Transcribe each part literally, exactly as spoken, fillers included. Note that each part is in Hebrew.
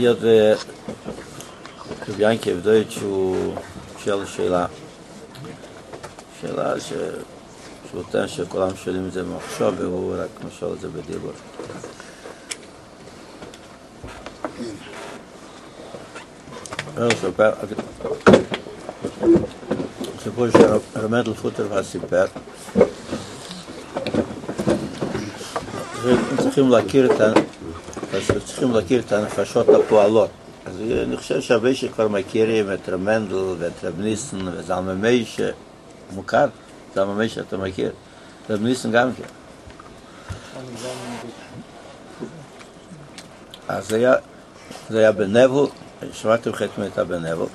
היות רבי ינקב דויד שהוא שואל שאלה, שאלה ש... שהוא טוען שכולם שואלים את זה במחשוב והוא רק משאל את זה בדיבור. סיפור שרמדל פוטר סיפר, צריכים להכיר את צריכים להכיר את הנפשות הפועלות. אז אני חושב שהרבה שכבר מכירים את רמנדל ואת רב ניסן וזלמן מיישה, מוכר? זלמן מיישה אתה מכיר? רב ניסן גם כן. אז זה היה, זה היה בנבל, שמעתם חתמו הייתה בנבל.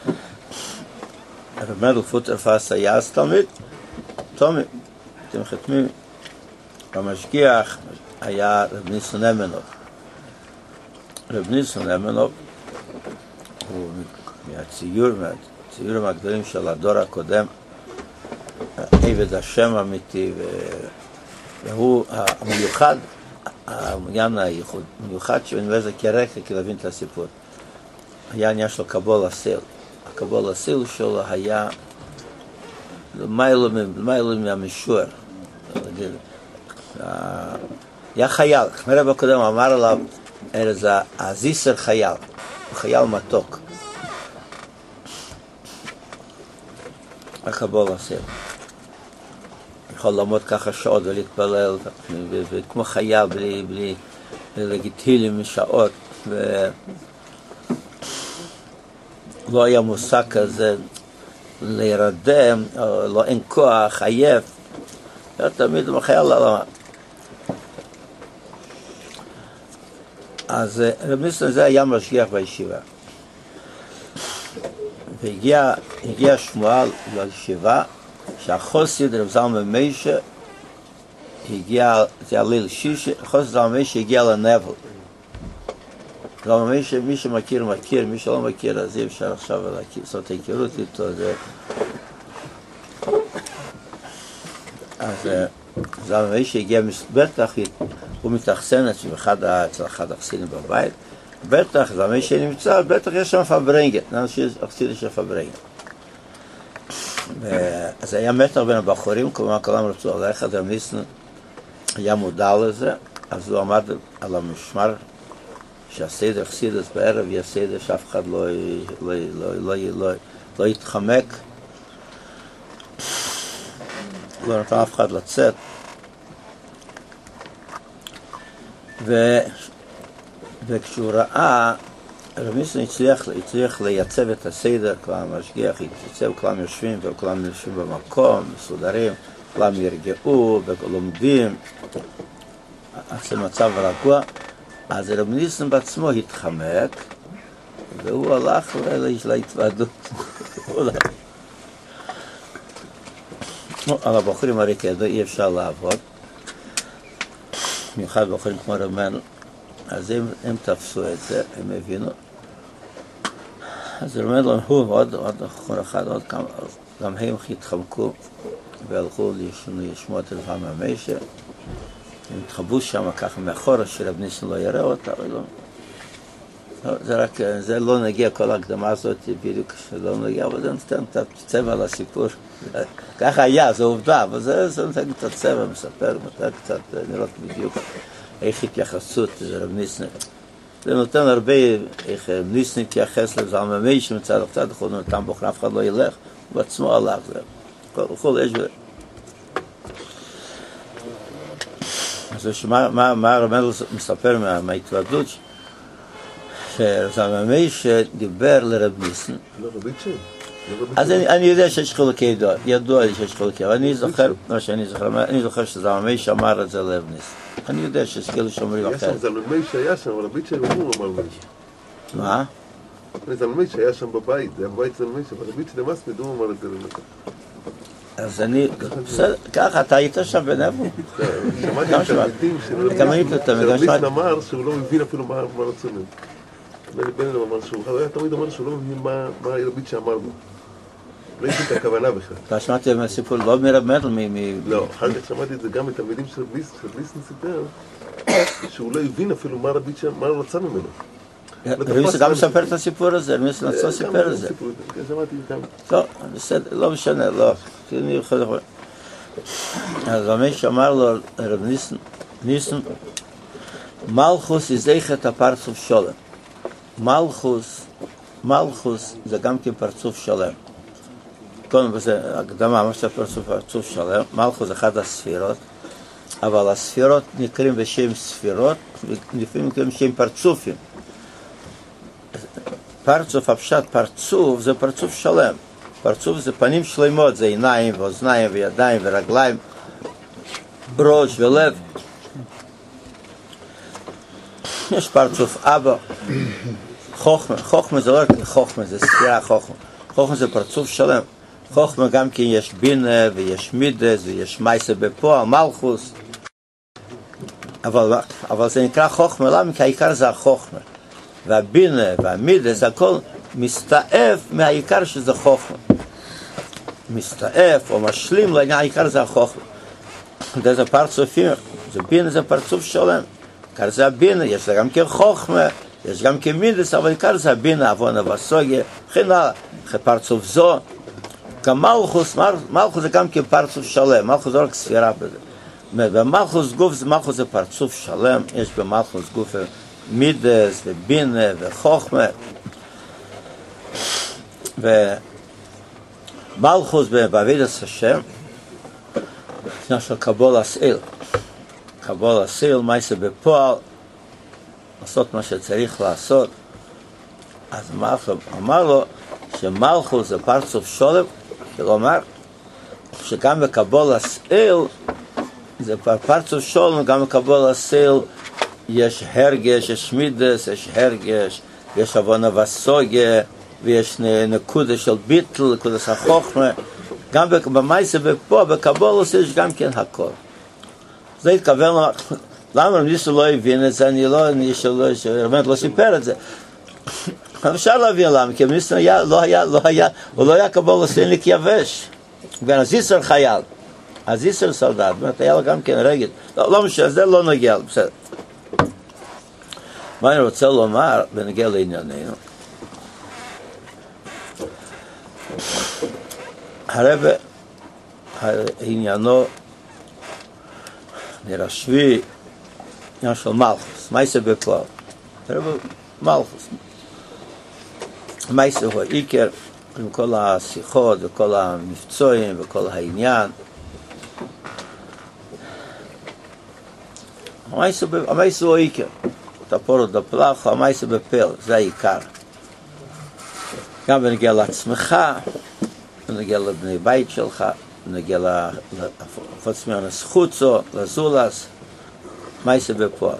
רמנדל פוטר פס היה אז תלמיד, תומי, אתם חתמים, המשגיח היה רב ניסן אמנוב. רב ניסן אמנוב הוא מהציור, מהציורים הגדולים של הדור הקודם, עבד השם אמיתי, והוא המיוחד, העניין הייחוד, מיוחד שבנביא זה כרקע כלהבין את הסיפור. היה עניין של קבול הסיל. הקבול הסיל שלו היה למיילו מהמשור. היה חייל, הרב הקודם אמר עליו, זה הזיסר חייל, הוא חייל מתוק. הקבול הסיל. יכול לעמוד ככה שעות ולהתפלל, וכמו חייל, בלי, בלי לגיטילים משעות, ולא היה מושג כזה להירדם, לא אין כוח, עייף, היה תמיד חייל לעלמה. אז רב ניסן זה היה משגיח בישיבה. והגיע הגיע שמועה לישיבה, שהחוסיד רב זלמן מיישה הגיע, זה היה ליל שישי, החוסיד זלמן מיישה הגיע לנבל. זלמן מיישה, מי שמכיר מכיר, מי שלא מכיר אז אי אפשר עכשיו לעשות היכרות איתו. זה... אז זלמן מיישה הגיע, בטח הוא מתאכסן אצל אחד החסידים בבית, בטח זלמן מיישה נמצא, בטח יש שם פברנגת, נאנשים החסידים של פברנגת. אז היה מתח בין הבחורים, כלומר כולם רצו ללכת, רב ניסן היה מודע לזה, אז הוא עמד על המשמר שהסדר חסידות בערב יהיה סדר שאף אחד לא, לא, לא, לא, לא, לא יתחמק, לא נתן אף אחד לצאת. ו... וכשהוא ראה, רב ניסן הצליח, הצליח לייצב את הסדר, כולם משגיח, יצב, כולם יושבים וכולם יושבים במקום, מסודרים, כולם ירגעו ולומדים, אז זה מצב רגוע. אז רב ניסן בעצמו התחמק, והוא הלך להתוועדות. על הבחורים הרי כדו אי אפשר לעבוד, במיוחד בחורים כמו רמנדל, אז הם, הם תפסו את זה, הם הבינו. אז רמנדל הוא עוד, עוד בחור אחד, עוד כמה, גם הם התחמקו והלכו לשמוע את רב מיישה. הם התחבאו שם ככה מאחורה שרב ניסן לא יראה אותה, ולא. זה רק, זה לא נגיע, כל ההקדמה הזאת בדיוק שלא נגיע, אבל זה נותן את הצבע לסיפור. ככה היה, זה עובדה, אבל זה, זה נותן את הצבע, מספר, נותן קצת נראות בדיוק איך התייחסות לרב ניסן. זה נותן הרבה איך ניסן התייחס לזלמן מיישה מצד אחד, הוא נותן בוחר, אף אחד לא ילך, הוא עצמו הלך, זה כל אש ו... אז מה, מה, מה רמנדל מספר מההתוועדות? שזלמן מיישה דיבר לרב ניסן. לא רביצ'ה? אז אני, אני יודע שיש חילוקי ידוע, ידוע לי שיש חילוקי, אבל אני זוכר, מה שאני זוכר, אני זוכר שזלמן מיישה אמר את זה לרב ניסן. אני יודע שיש כאילו שאומרים אחרת. היה שם, זלמן מיישה היה שם, אבל רביצ'ה הוא אמר מיישה. מה? זלמן מיישה היה שם בבית, זה היה בבית זלמן מיישה, אבל רביצ'ה למסמד הוא אמר את זה למטה. אז אני, בסדר, ככה, אתה היית שם בנבו? שמעתי את תלמידים שרב ניסן אמר שהוא לא מבין אפילו מה רצו מהם. בן אדם אמר שהוא, הוא היה תמיד אמר שהוא לא מבין מה רביצ'ה אמר לו. לא הבין את הכוונה בכלל. אתה שמעתי מהסיפור, לא מרב מנדל, מ... לא, אחר כך שמעתי את זה גם מתלמידים של רב ניסן סיפר, שהוא לא הבין אפילו מה רביצ'ה, מה הוא רצה ממנו. רמיסה גם מספר את הסיפור הזה, רמיסה נצא סיפר את זה. לא, בסדר, לא משנה, לא. אז רמיש אמר לו, רב ניסן, ניסן, מלכוס יזייך את הפרצוף שולם. מלכוס, מלכוס זה גם כפרצוף שלם. קודם כל זה הקדמה, מה שאתה פרצוף שלם, מלכוס זה אחד הספירות, אבל הספירות נקראים בשם ספירות, ולפעמים נקראים בשם פרצופים. פרצוף, הפשט פרצוף, זה פרצוף שלם. פרצוף זה פנים שלמות, זה עיניים ואוזניים וידיים ורגליים, ראש ולב. יש פרצוף אבא, חוכמה, חוכמה זה לא רק חוכמה, זה ספירה חוכמה. חוכמה זה פרצוף שלם. חוכמה גם כי יש בינה ויש מידס ויש מייסה בפועל, מלכוס. אבל, אבל זה נקרא חוכמה, למה? כי העיקר זה החוכמה. והבינה והמידס, הכל מסתעף מהעיקר שזה חוכמה. מסתעף או משלים לעניין, העיקר זה החוכמה. זה פרצופים, זה בינה, זה פרצוף שלם. העיקר זה הבינה, יש לה גם כחוכמה, יש גם כמידס, אבל העיקר זה הבינה, עוונה וסוגיה, וכן הלאה, פרצוף זו. גם מלכוס, מלכוס זה גם כפרצוף שלם, מלכוס זה רק ספירה בזה. במלכוס גוף זה מלכוס זה פרצוף שלם, יש במלכוס גוף מידס ובינה וחוכמה. ומלכוס בעבודת השם, זה של קבול הסעיל. קבול הסעיל, מעשה בפועל, לעשות מה שצריך לעשות. אז מלכוס אמר לו שמלכוס זה פרצוף שלם, כלומר, שגם בקבול הסעיל, זה פרצוף שלם, גם בקבול הסעיל יש הרגש, יש מידס, יש הרגש, יש עוונה וסוגיה, ויש נקודה של ביטל, נקודה של חוכמה. גם במעשה בפה, בקבול הסעיל יש גם כן הכל. זה התכוון, למה מישהו לא הבין את זה, אני לא, אני שלא, שבאמת לא סיפר את זה. אפשר להבין למה, כי מישהו לא היה, לא היה, הוא לא היה קבול הסעיל יבש. אז איסר חייל, אז איסר סולדט, באמת היה לו גם כן רגל. לא, לא משנה, זה לא נגיע, בסדר. מה אני רוצה לומר בנגיע לענייננו? הרב עניינו נרשבי עניין של מלכוס, מייסה בפועל. הרב מלכוס. מייסה הוא עיקר עם כל השיחות וכל המבצועים וכל העניין. המייסה הוא עיקר. תפורת דפלח, המייסה בפל, זה העיקר. גם בנגיע לעצמך, בנגיע לבני בית שלך, בנגיע לפוץ מהנס חוצו, לזולס, מייסה בפועל.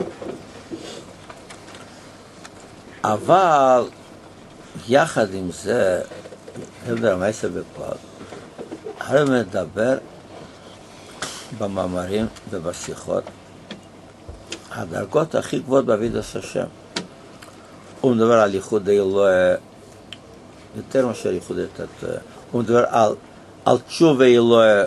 אבל יחד עם זה, הלדר המייסה בפועל, הרב מדבר במאמרים ובשיחות, הדרגות הכי גבוהות בעבודת השם. הוא מדבר על ייחוד אלוהי, יותר מאשר ייחוד התת, הוא מדבר על, על תשובה אלוהי,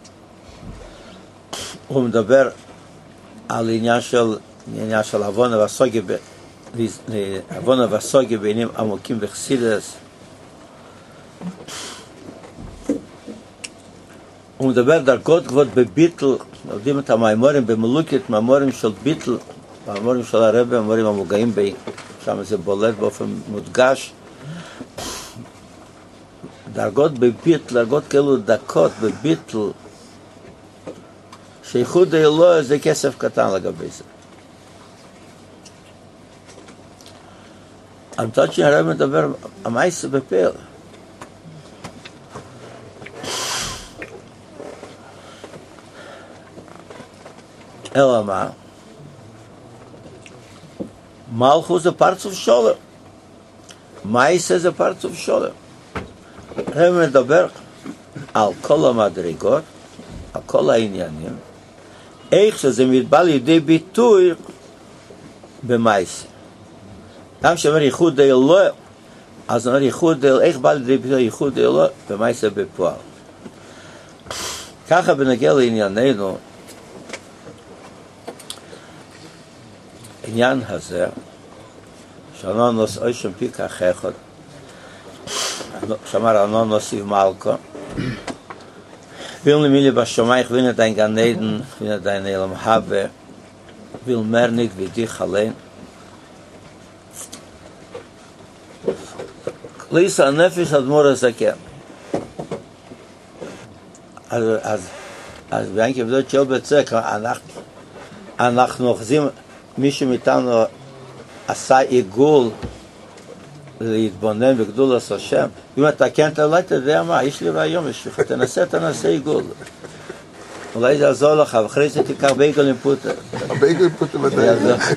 הוא מדבר על עניין של, עניין של עוונה וסוגיה, עוונה וסוגיה בעניינים עמוקים וחסידס. הוא מדבר דרגות גבוהות בביטל, יודעים את המאמרים במלוקת, מאמרים של ביטל, מאמרים של הרבי, מאמרים המוגעים בי, שם זה בולט באופן מודגש. דרגות בביטל, דרגות כאלו דקות בביטל, שייחוד אלוהי זה כסף קטן לגבי זה. המצד שהרבי מדבר, המייסה בפל. אלא מה? מלכוס זה פרצוף שולם. מייסה זה פרצוף שולם. הרב מדבר על כל המדרגות, על כל העניינים, איך שזה מתבא לידי ביטוי במייסה. גם שאומר ייחוד אלוהי, אז אומר ייחוד אלוהי, איך בא לידי ביטוי ייחוד אלוהי במייסה בפועל. ככה בנגיע לענייננו, העניין הזה, שאנונוס אוי שם פיקח אחד, שאמר אנונוס איב מלכה, will mir בשמיים, ich will nicht dein Gan Eden, ich will nicht dein Elam habe, will mehr nicht wie dich allein. Lisa הנפש אדמו"ר הזקן. אז, אז, אז ביאנקי בדוד של בצק, אנחנו, אנחנו אוחזים, מישהו מאיתנו עשה עיגול להתבונן בגדולת השם. אם אתה כן, אתה אולי תדע מה, יש לי רעיון בשבילך, תנסה, תנסה עיגול. אולי זה יעזור לך, ואחרי זה תיקח בייגל עם פוטר. הבייגל עם פוטר מדי.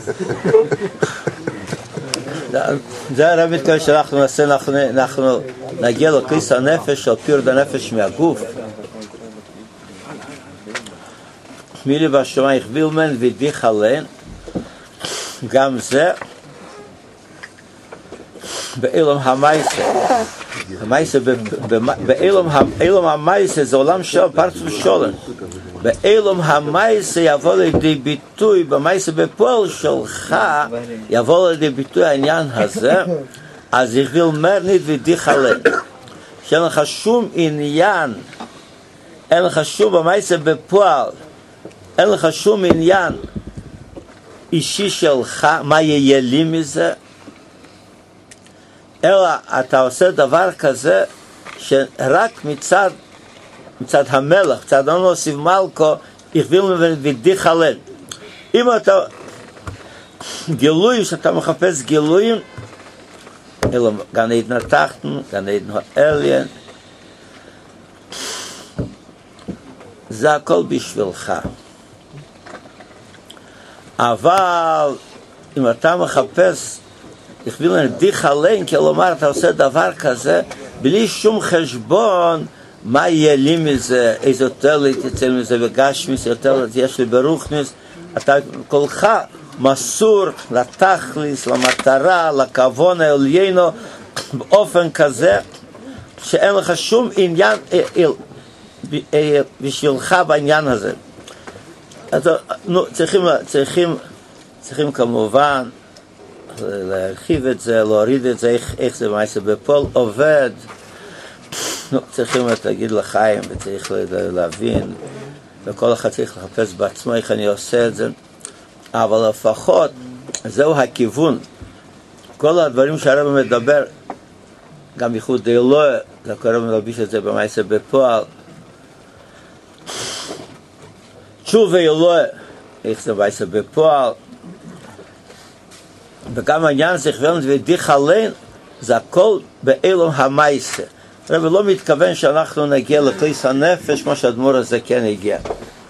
זה הרב מתכוון שאנחנו נעשה, אנחנו נגיע לכיס הנפש, על פירד הנפש מהגוף. מילי בשמיים, וילמן ודיך עליהן, גם זה, באילום המייסה. המייסה, באילום המייסה זה עולם של פרצוף שולם. באילום המייסה יבוא לידי ביטוי, במייסה בפועל שלך יבוא לידי ביטוי העניין הזה, אז יחביל מרנית ודיך עליהן. שאין לך שום עניין, אין לך שום במייסה בפועל, אין לך שום עניין אישי שלך, מה יהיה לי מזה? אלא אתה עושה דבר כזה שרק מצד, מצד המלך, מצד אנוס איב מלכה, יכביל ודיך עליהן. אם אתה גילויים, שאתה מחפש גילויים, אלא גן עדן התחתון, גן עדן העליון, זה הכל בשבילך. אבל אם אתה מחפש יכביל ודיך עליהן, כלומר אתה עושה דבר כזה בלי שום חשבון מה יהיה לי מזה, איזה יותר להתייצל מזה בגשמיס, יותר יש לי ברוכניס, אתה כולך מסור לתכליס, למטרה, לכוון העליינו, באופן כזה שאין לך שום עניין בשבילך בעניין הזה. אז נו, צריכים, צריכים, צריכים כמובן להרחיב את זה, להוריד את זה, איך, איך זה מעשה בפועל עובד. נו, צריכים להגיד לחיים וצריך להבין, וכל אחד צריך לחפש בעצמו איך אני עושה את זה, אבל לפחות זהו הכיוון. כל הדברים שהרב מדבר, גם ייחוד אלוהי, זה הרב מלביש את זה במעשה בפועל. תשובה אלוהי, איך זה מעשה בפועל. וגם העניין הזה יכוון ודיך עליהן, זה הכל באילום המייסה. הרב לא מתכוון שאנחנו נגיע לכיס הנפש, מה שהאדמו"ר הזה כן הגיע.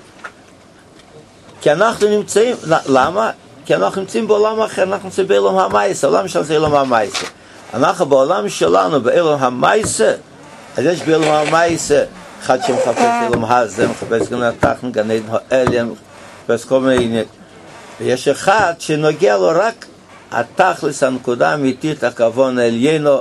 כי אנחנו נמצאים, למה? כי אנחנו נמצאים בעולם אחר, אנחנו נמצאים באילום המייסה, העולם של זה אילום המייסה. אנחנו בעולם שלנו, באילום המייסה, אז יש באילום המייסה, אחד שמחפש אילום הזה, מחפש גן התחתון, גן עדן העליון, מחפש כל מיני, ויש אחד שנוגע לו רק התכלס, הנקודה האמיתית, הכוון העליינו,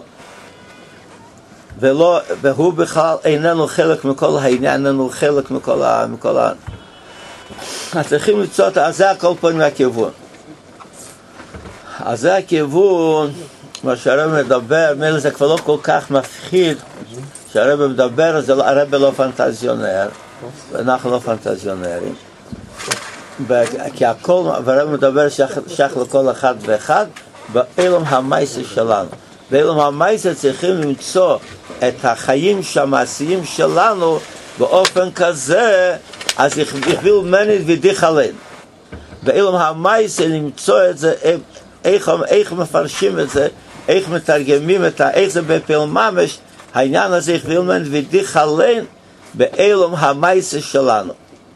ולא, והוא בכלל איננו חלק מכל העניין, איננו חלק מכל ה... מכל ה... אז צריכים לצאות, אז זה הכל פה מהכיוון. אז זה הכיוון, מה שהרב מדבר, מילא זה כבר לא כל כך מפחיד, שהרב מדבר, זה לא, הרב לא פנטזיונר, ואנחנו לא פנטזיונרים. כי הכל, והרב מדבר שייך לכל אחד ואחד, באילום המייסה שלנו. באילום המייסה צריכים למצוא את החיים המעשיים שלנו באופן כזה, אז יכביל מנית ודיך עליהן. באילום המייסה למצוא את זה, איך, איך מפרשים את זה, איך מתרגמים את זה, איך זה בפעיל ממש, העניין הזה יכביל מנית ודיך עליהן באילום המייסה שלנו.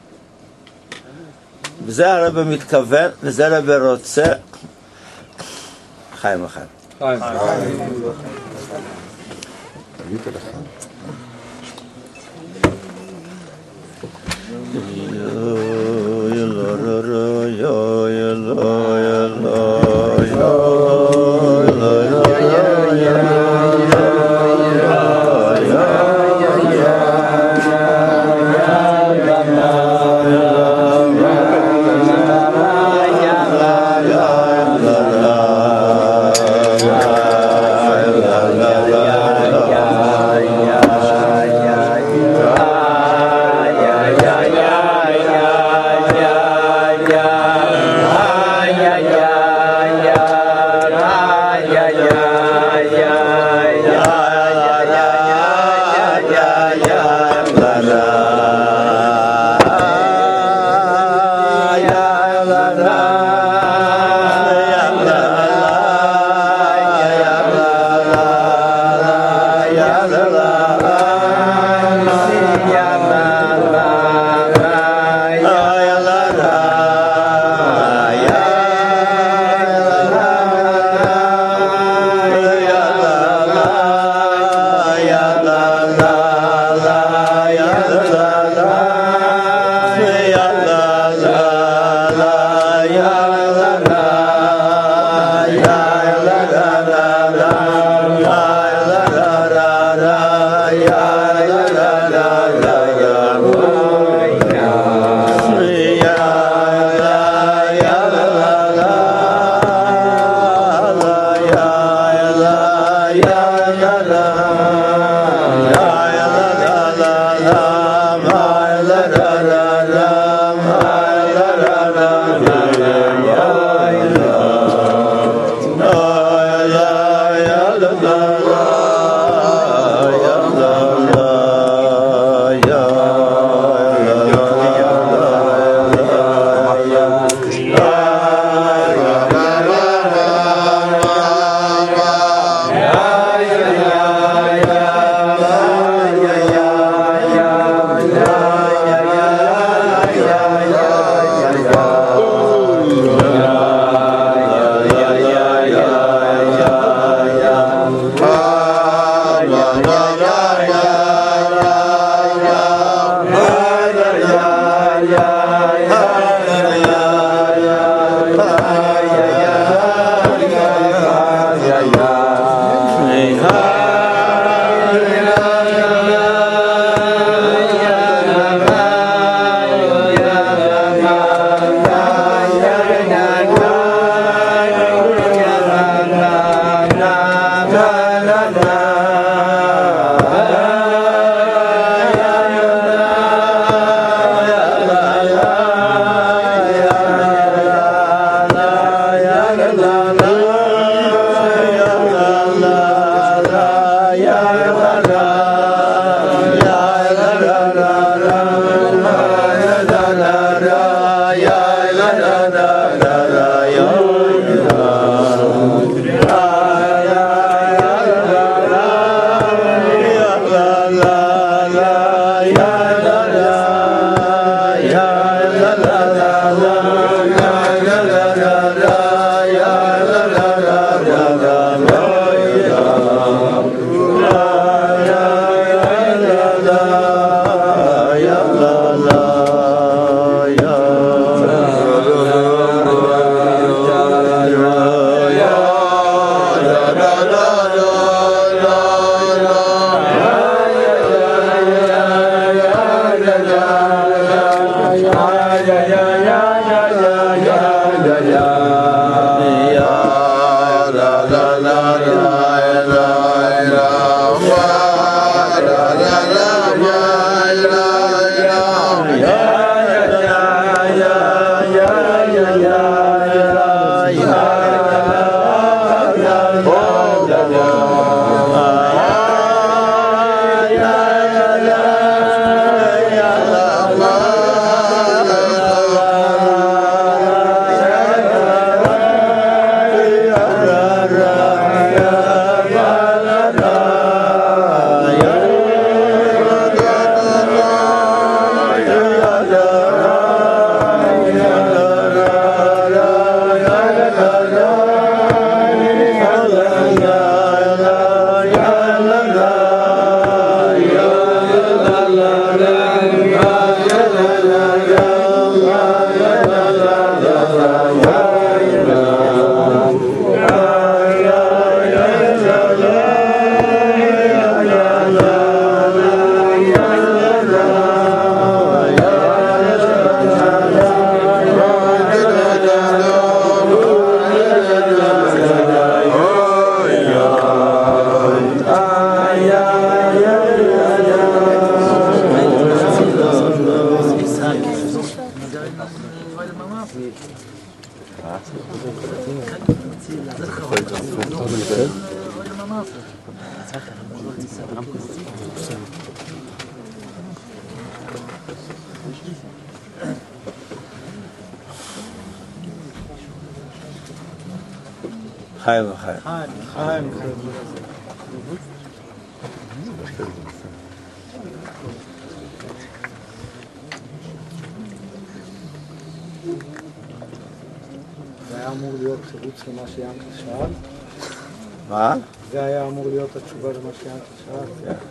וזה הרב מתכוון, וזה הרב רוצה. חיים אחד. חיים. תגיד לך. חיים וחיים. חיים. זה היה אמור להיות תירוץ למה שיענקל שאל? מה? זה היה אמור להיות התשובה למה שיענקל שאל? כן.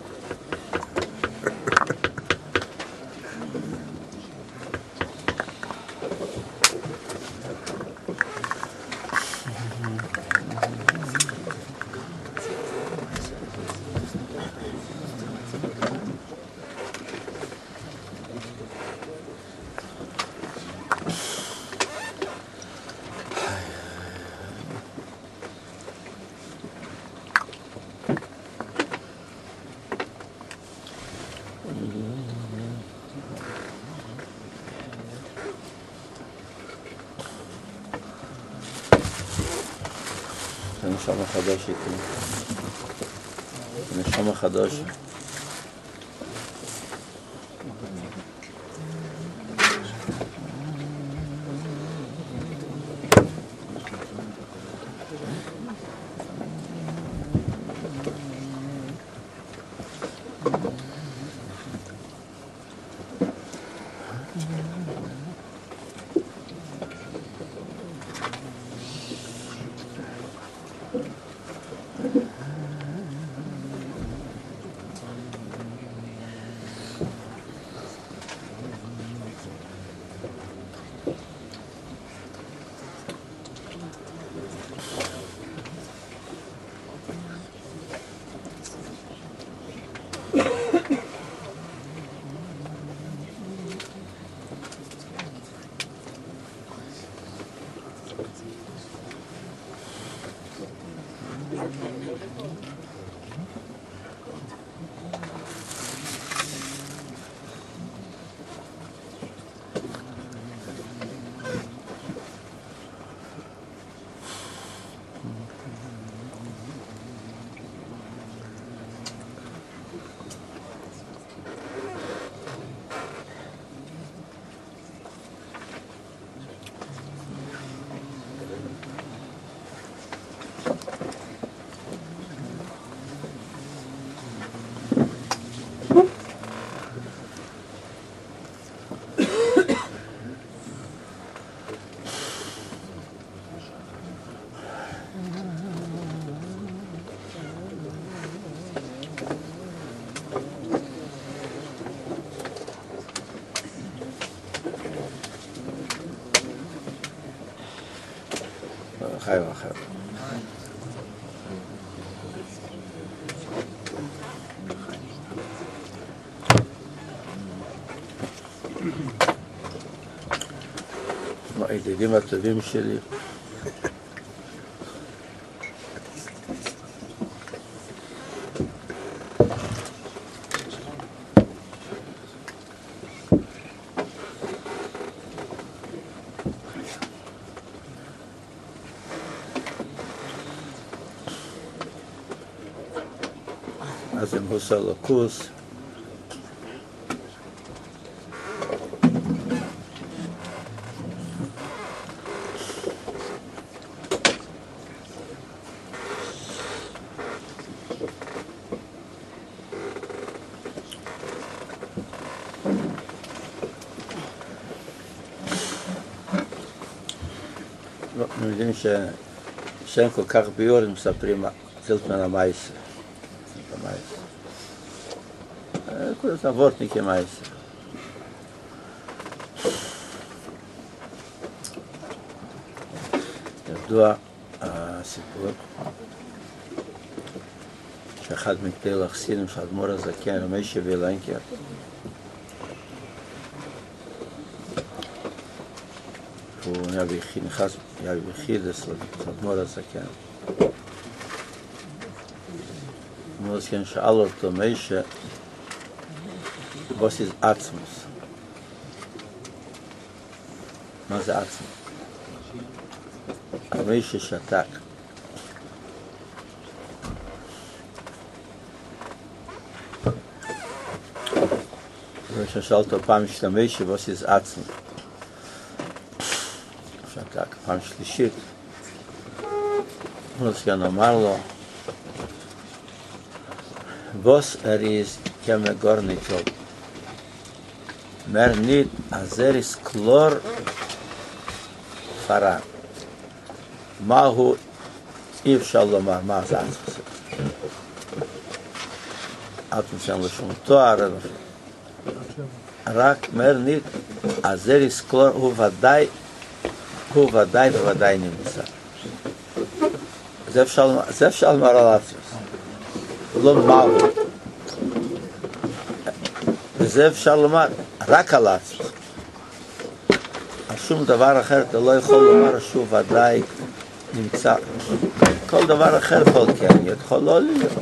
זה נשמה חדש איתי. זה נשמה חדש. חיים אחר. הידידים הטובים שלי. אז הם עושה לו קורס. אנחנו יודעים שאין כל כך ביורים מספרים חלק מן המייס. נקודת אבות כמעשר. ידוע הסיפור שאחד מגדולי החסידים של האדמו"ר הזקן, משה וילנקר, הוא נכנס, היה ביחידס לאדמו"ר הזקן. האדמו"ר הזקן שאל אותו, משה, was ist עצמוס? מה זה עצמוס? משה שתק. ושאל אותו פעם השתמש, was ist עצמוס? שתק. פעם שלישית, הוא סגן אמר לו, was er ist, kann man gar nicht sagen. Mehr nicht, als er ist klar voran. מה הוא, אי אפשר לומר, מה זה עצמוס? עצמוס אין לו שום תואר, רק מהר נית, אז זה לזכור, הוא ודאי, הוא ודאי וודאי נמצא. זה אפשר לומר על עצמוס. לא מה הוא. וזה אפשר לומר רק על עצמוס. על שום דבר אחר אתה לא יכול לומר שהוא ודאי נמצא. כל דבר אחר יכול כן, יכול לא להיות.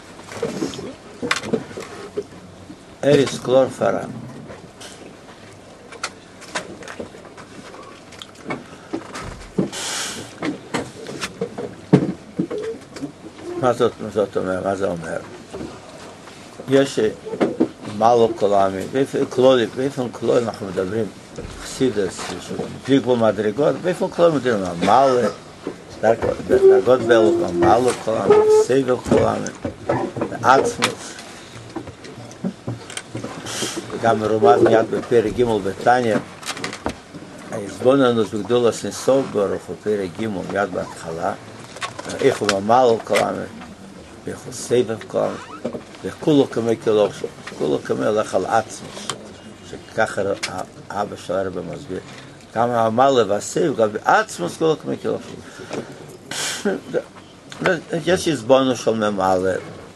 אריס קלור פרה. מה זאת, זאת אומר? מה זה אומר? יש מעלו קולמי, באיפה קלולי, באיפה קלולי אנחנו מדברים, חסידס, בלי גבול מדרגות, באיפה קלולי מדברים, מעלה, דרגות באלו, מעלו קולמי, סבל קולמי, עצמוס, גם מרומז מיד בפרק ג' בתניא, ההסבוננות בגדולת נסוף ברוך הוא פרק ג' מיד בהתחלה, איך הוא מעלו קולמי, איך הוא סבל קולמי, וכולו כמי כלושו, כולו כמי הולך על עצמוס, שככה האבא של הרבה מסביר. גם המעלה והסייב, גם בעצמוס כולו כמי כלושו. יש הסבונו של ממעלה.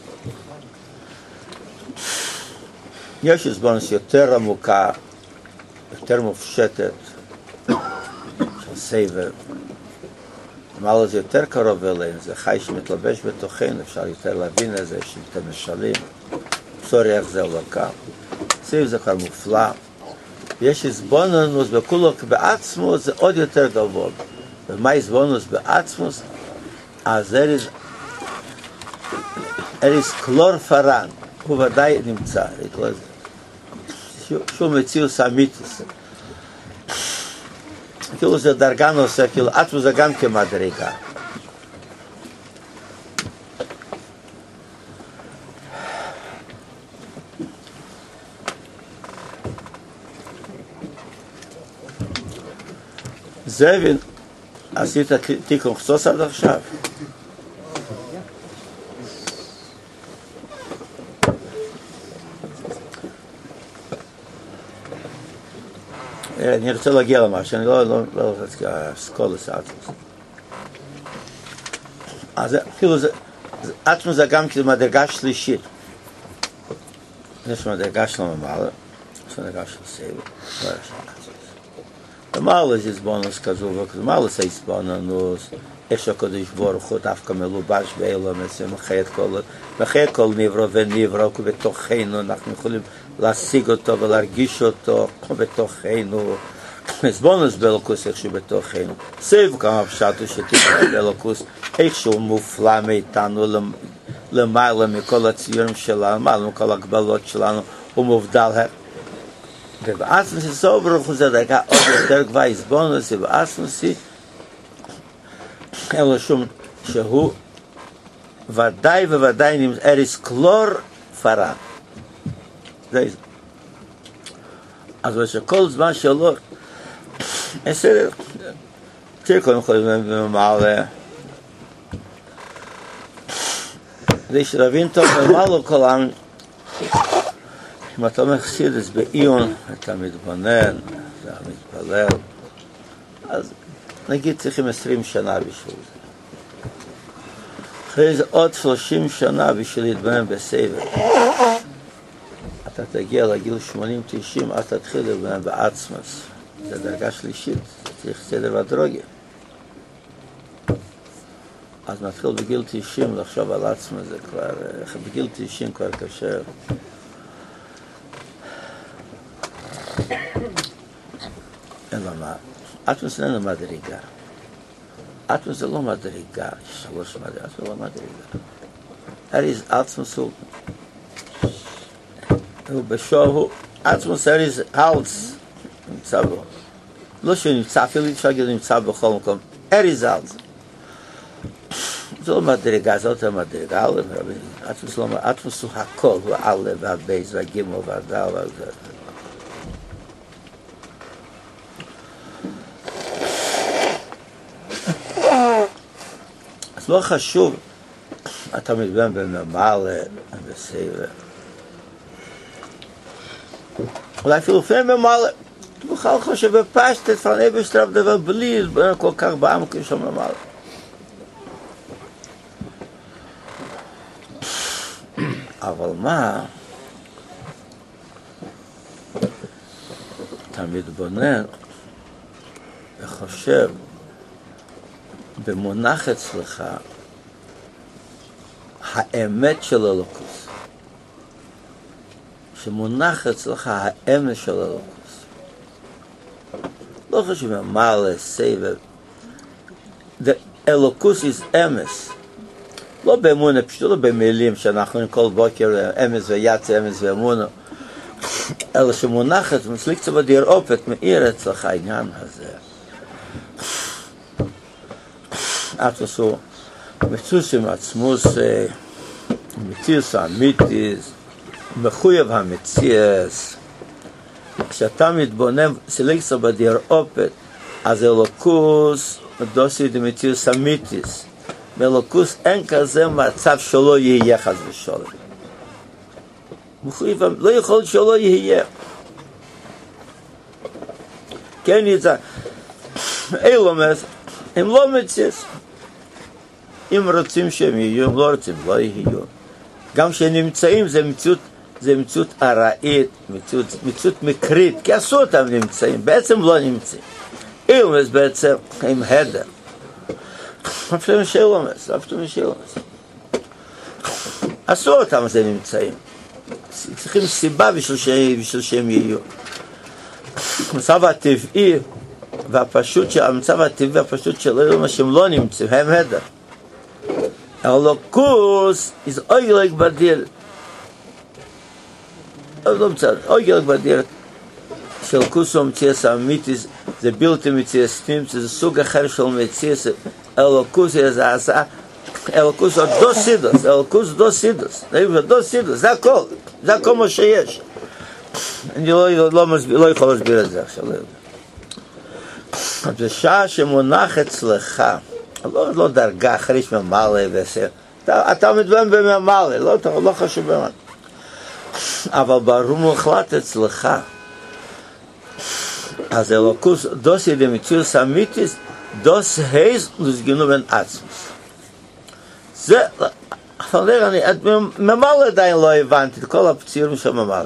יש הסבונות יותר עמוקה, יותר מופשטת, של סייב. המעלה זה יותר קרוב אלינו, זה חי שמתלבש בתוכנו, אפשר יותר להבין את זה, שאתם משלים. צורי איך זה הולכה. סייב זה כבר מופלא. יש הסבוננוס בכולו, בעצמוס זה עוד יותר גבוה. ומה הסבוננוס בעצמוס? אז אריס, אריס קלור פרן, הוא ודאי נמצא. שהוא מציאוס אמיתוס. כאילו זה דרגה נוסף, כאילו עצמוס זה גם כמדרגה. זאבין, עשית תיקון חצוס עד עכשיו. אני רוצה להגיע למשהו, אני לא רוצה אסכולס עצמוס. אז כאילו עצמוס זה גם כאילו מדרגה שלישית. יש מדרגה של ממעלה, יש מדרגה של סייב, לא יש עצמוס. ומעלה זה הסבונוס כזו וכזו, מעלה זה הסבונוס, איך שהקדוש ברוך הוא דווקא מלובש באלו מצוין, מחיה כל נברו ונברו, ובתוכנו אנחנו יכולים להשיג אותו ולהרגיש אותו בתוכנו. הסבונוס באלוקוס איך שהוא בתוכנו. סייב כמה פשטו שתקרא באלוקוס, איך שהוא מופלא מאיתנו למעלה מכל הציורים שלנו, מעלה מכל הגבלות שלנו, הוא מובדל. ובאסמוס סוף ברוך הוא זה דרגה עוד יותר גבוהה, הסבונוס ובאסמוס אין לו שום שהוא ודאי וודאי נמצא אריס קלור פרן. זה אז שכל זמן שלו בסדר, תראה קודם כל במעלה זה שרבין טוב במעלה כל העם אם אתה אומר חסידות בעיון, אתה מתבונן, אתה מתפלל, אז נגיד צריכים עשרים שנה בשביל זה. אחרי זה עוד שלושים שנה בשביל להתבונן בסבל. אתה תגיע לגיל שמונים תשעים, אז תתחיל להתבונן בעצמס. זה דרגה שלישית, צריך סדר ודרוגיה. אז מתחיל בגיל תשעים לחשוב על עצמס, זה כבר, בגיל תשעים כבר קשה. אלא מה? עצמס איננו מדרגה. עצמס זה לא מדרגה, יש שלוש מדרגה, זה לא מדרגה. אריז עצמס הוא, הוא בשור, עצמס אריז אלץ, נמצא בו. לא שהוא נמצא, אפילו אפשר להגיד נמצא בכל מקום. אריז אלץ. זה לא מדרגה, זה לא מדרגה. עצמס הוא הכל, הוא א' והבייס והגימל והדל והזה. אז לא חשוב, אתה מתבונן במעלה, בסבל. אולי אפילו לפני במעלה, אתה בכלל חושב בפשטת, לפני בשטרף דבר בלי, להתבונן כל כך בעמק שם במעלה. אבל מה? אתה מתבונן וחושב במונח אצלך האמת של אלוקוס, שמונח אצלך האמת של אלוקוס. לא חשוב מה לסבב, אלוקוס is אמס, לא באמונה, פשוט לא במילים שאנחנו כל בוקר אמס ויצא, אמס ואמונה, אלא שמונחת, מצליק קצת בדירופת, מאיר אצלך העניין הזה. עצמוס הוא מצוס עם עצמוס, מציאס האמיתיס, מחויב המציאס. כשאתה מתבונן, סליק קצת בדירופת, אז אלוקוס דוסי דמציאס אמיתיס. באלוקוס אין כזה מצב שלא יהיה חס ושלום. מחויב, לא יכול שלא יהיה. כן יצא. אילומס, הם לא מציאס. אם רוצים שהם יהיו, הם לא רוצים, לא יהיו. גם כשנמצאים זה מציאות, זה מציאות ארעית, מציאות, מציאות מקרית, כי עשו אותם נמצאים, בעצם לא נמצאים. אילומס בעצם הם הדר. אפילו משאילומס, אפילו משאילומס. עשו אותם זה נמצאים. צריכים סיבה בשביל שהם, בשביל שהם יהיו. המצב הטבעי והפשוט, המצב הטבעי והפשוט של אילומס שהם לא נמצאים, הם הדר. אלוקוס is אויגלק בדיר. לא מצד, אויגלק בדיר. שאלוקוס הוא מציאס האמיתיס, זה בלתי מציאס נמצא, זה סוג אחר של מציאס. אלוקוס זה עשה, אלוקוס הוא דו סידוס, אלוקוס דו סידוס, דו סידוס, זה הכל, זה הכל מה שיש. אני לא, לא, מסביר, לא יכול להסביר את זה עכשיו. זה שעה שמונח אצלך, לא, לא דרגה אחריש ממעלה ועשר, אתה, אתה מתבונן במעלה, לא, לא חשוב במעלה. אבל ברור מוחלט אצלך, אז אלוקוס דוסי דמציאוס אמיתיס, דוס הייז לסגינו בין עצמוס. זה, אבל אני, ממעלה עדיין לא הבנתי את כל הפצירים של ממעלה.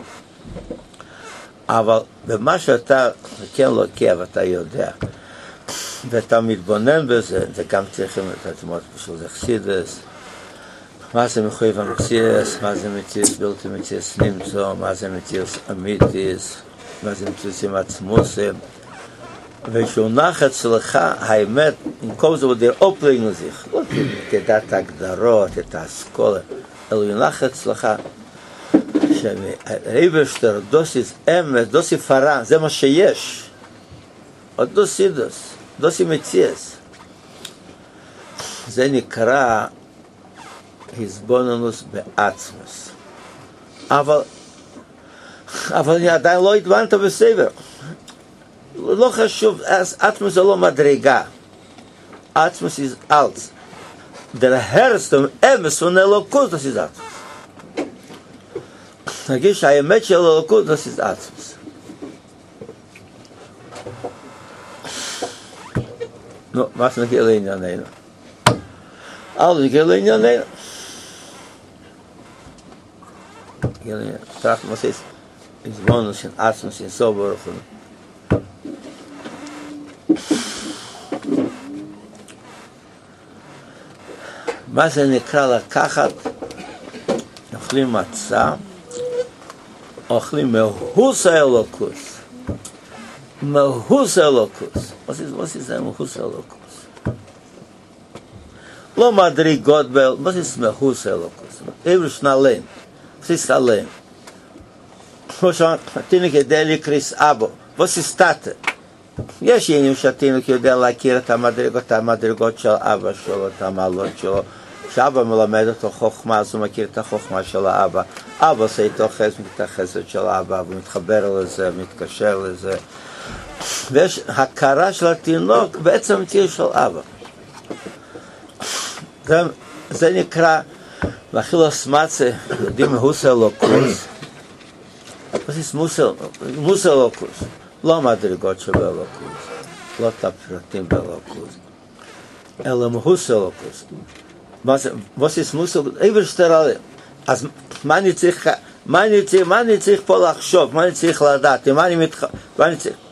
אבל במה שאתה כן לוקח ואתה יודע, ואתה מתבונן בזה, זה גם צריכים לתתמות בשביל זה חסידס, מה זה מחויב המציאס, מה זה מציאס בלתי מציאס נמצא, מה זה מציאס אמיתיס, מה זה מציאס עם עצמוסים, ושהונח אצלך האמת, עם כל זה ודיר אופלגנו זיך, לא תדעת הגדרות, את האסכולה, אלא יונח אצלך, שהאיברשטר דוסיס אמת, דוסי פרה, זה מה שיש, עוד דוסידוס, דוסי מציאס. זה נקרא הסבוננוס בעצמוס. אבל, אבל אני עדיין לא התבנת בסבר. לא חשוב, עצמוס זה לא מדרגה. עצמוס is alt. Der Herrstum emes von Elokus, das ist עצמוס. נגיד שהאמת של אלוקות das ist עצמוס. נו, מה נגיע לענייננו? אל נגיע לענייננו. נגיע לענייננו. טרחת מה שיש הזמנו של עצמוס, של סוף ברוך הוא. מה זה נקרא לקחת? אוכלים מצה, אוכלים מהוס האלוקוס. מהוס האלוקוס. מה זה מהוס האלוקוס? לא מדרגות באל... מה זה מהוס האלוקוס? איברש נעלם. מה זה נעלם? כמו שהתינוק יודע לקריס אבו. מה זה סטטה? יש עניינים שהתינוק יודע להכיר את המדרגות, המדרגות של אבא שלו, את המעלות שלו. כשאבא מלמד אותו חוכמה, אז הוא מכיר את החוכמה של האבא. אבא עושה איתו חסד, את החסד של האבא, הוא מתחבר לזה, מתקשר לזה. ויש הכרה של התינוק בעצם תהיה של אבא. זה, זה נקרא, ואכילוס מצה, יודעים מהוס אלוקוס. מוס אלוקוס. לא מדרגות שבאלוקוס, לא את הפרטים באלוקוס, אלא מהוס אלוקוס. was ist muss überstrahlen אז מה אני צריך מה אני צריך מה אני צריך פה לחשוב מה אני צריך לדעת מה אני מתח מה אני צריך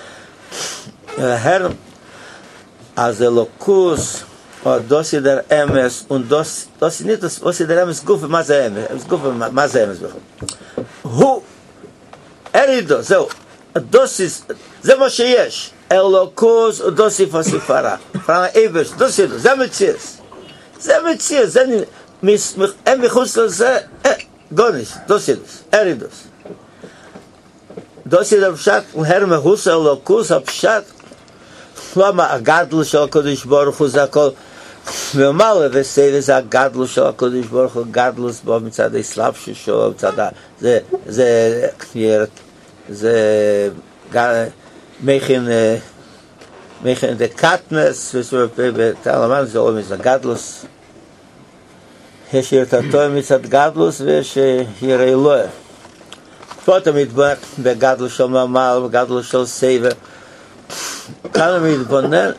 הר אז אלוקוס או דוס דר אמס und das das nicht das was der אמס גוף מה זה אמס גוף מה זה אמס הוא ארידו זהו דוס זה מה שיש אלוקוס דוס פסיפרה פרנה אבס דוס זה מציאס זה מציע, זה הם מחוץ לזה, גוניס, דוסידוס, ארידוס. דוסיד הפשט, הר מחוץ אלוקוס, הפשט, למה הגדל של הקודש ברוך הוא זה הכל, ומעלה וסייבה זה הגדל של הקודש ברוך הוא, גדלוס בו מצד הסלאפשו שלו, מצד ה... זה, זה, זה, מכין, מכין דקטנס, ותעלמן זה לא מצד גדלוס, יש ירתתו מצד גדלוס ויש ירא אלוה. פה אתה מתבונן בגדלוס של ממל, בגדלוס של סייבה. כאן הוא מתבונן,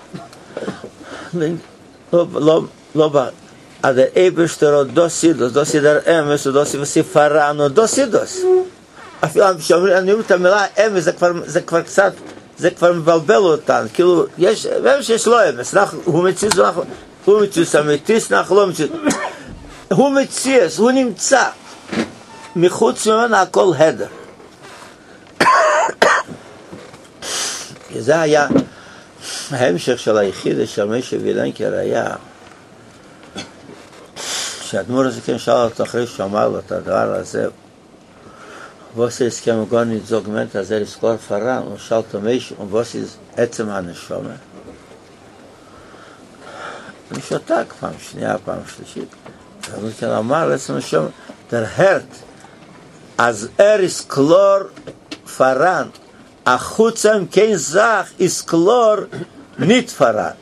לא, לא בא, עד האבשטרו דוסידוס, דוסידר אמס, דוסידר סיפרנו, דוסידוס. אפילו אני אומר את המילה אמס, זה כבר קצת, זה כבר מבלבל אותן, כאילו, יש, יש לו אמס, הוא מציץ, הוא מציץ אמיתיס, אנחנו לא מציץ. הוא מציץ, הוא נמצא. מחוץ ממנו הכל הדר. זה היה ההמשך של היחיד של משה וילנקר היה שהאדמו"ר הזה כן שאל אותו אחרי שאמר לו את הדבר הזה ועושה הסכם גונית זוגמנט הזה לזכור פרן הוא שאל אותו משה ועושה עצם הנשומר אני שותק פעם שנייה פעם שלישית אז הוא כן אמר לעצם הנשומר der hört als er ist klar voran החוצם כן זך ist klar nicht voran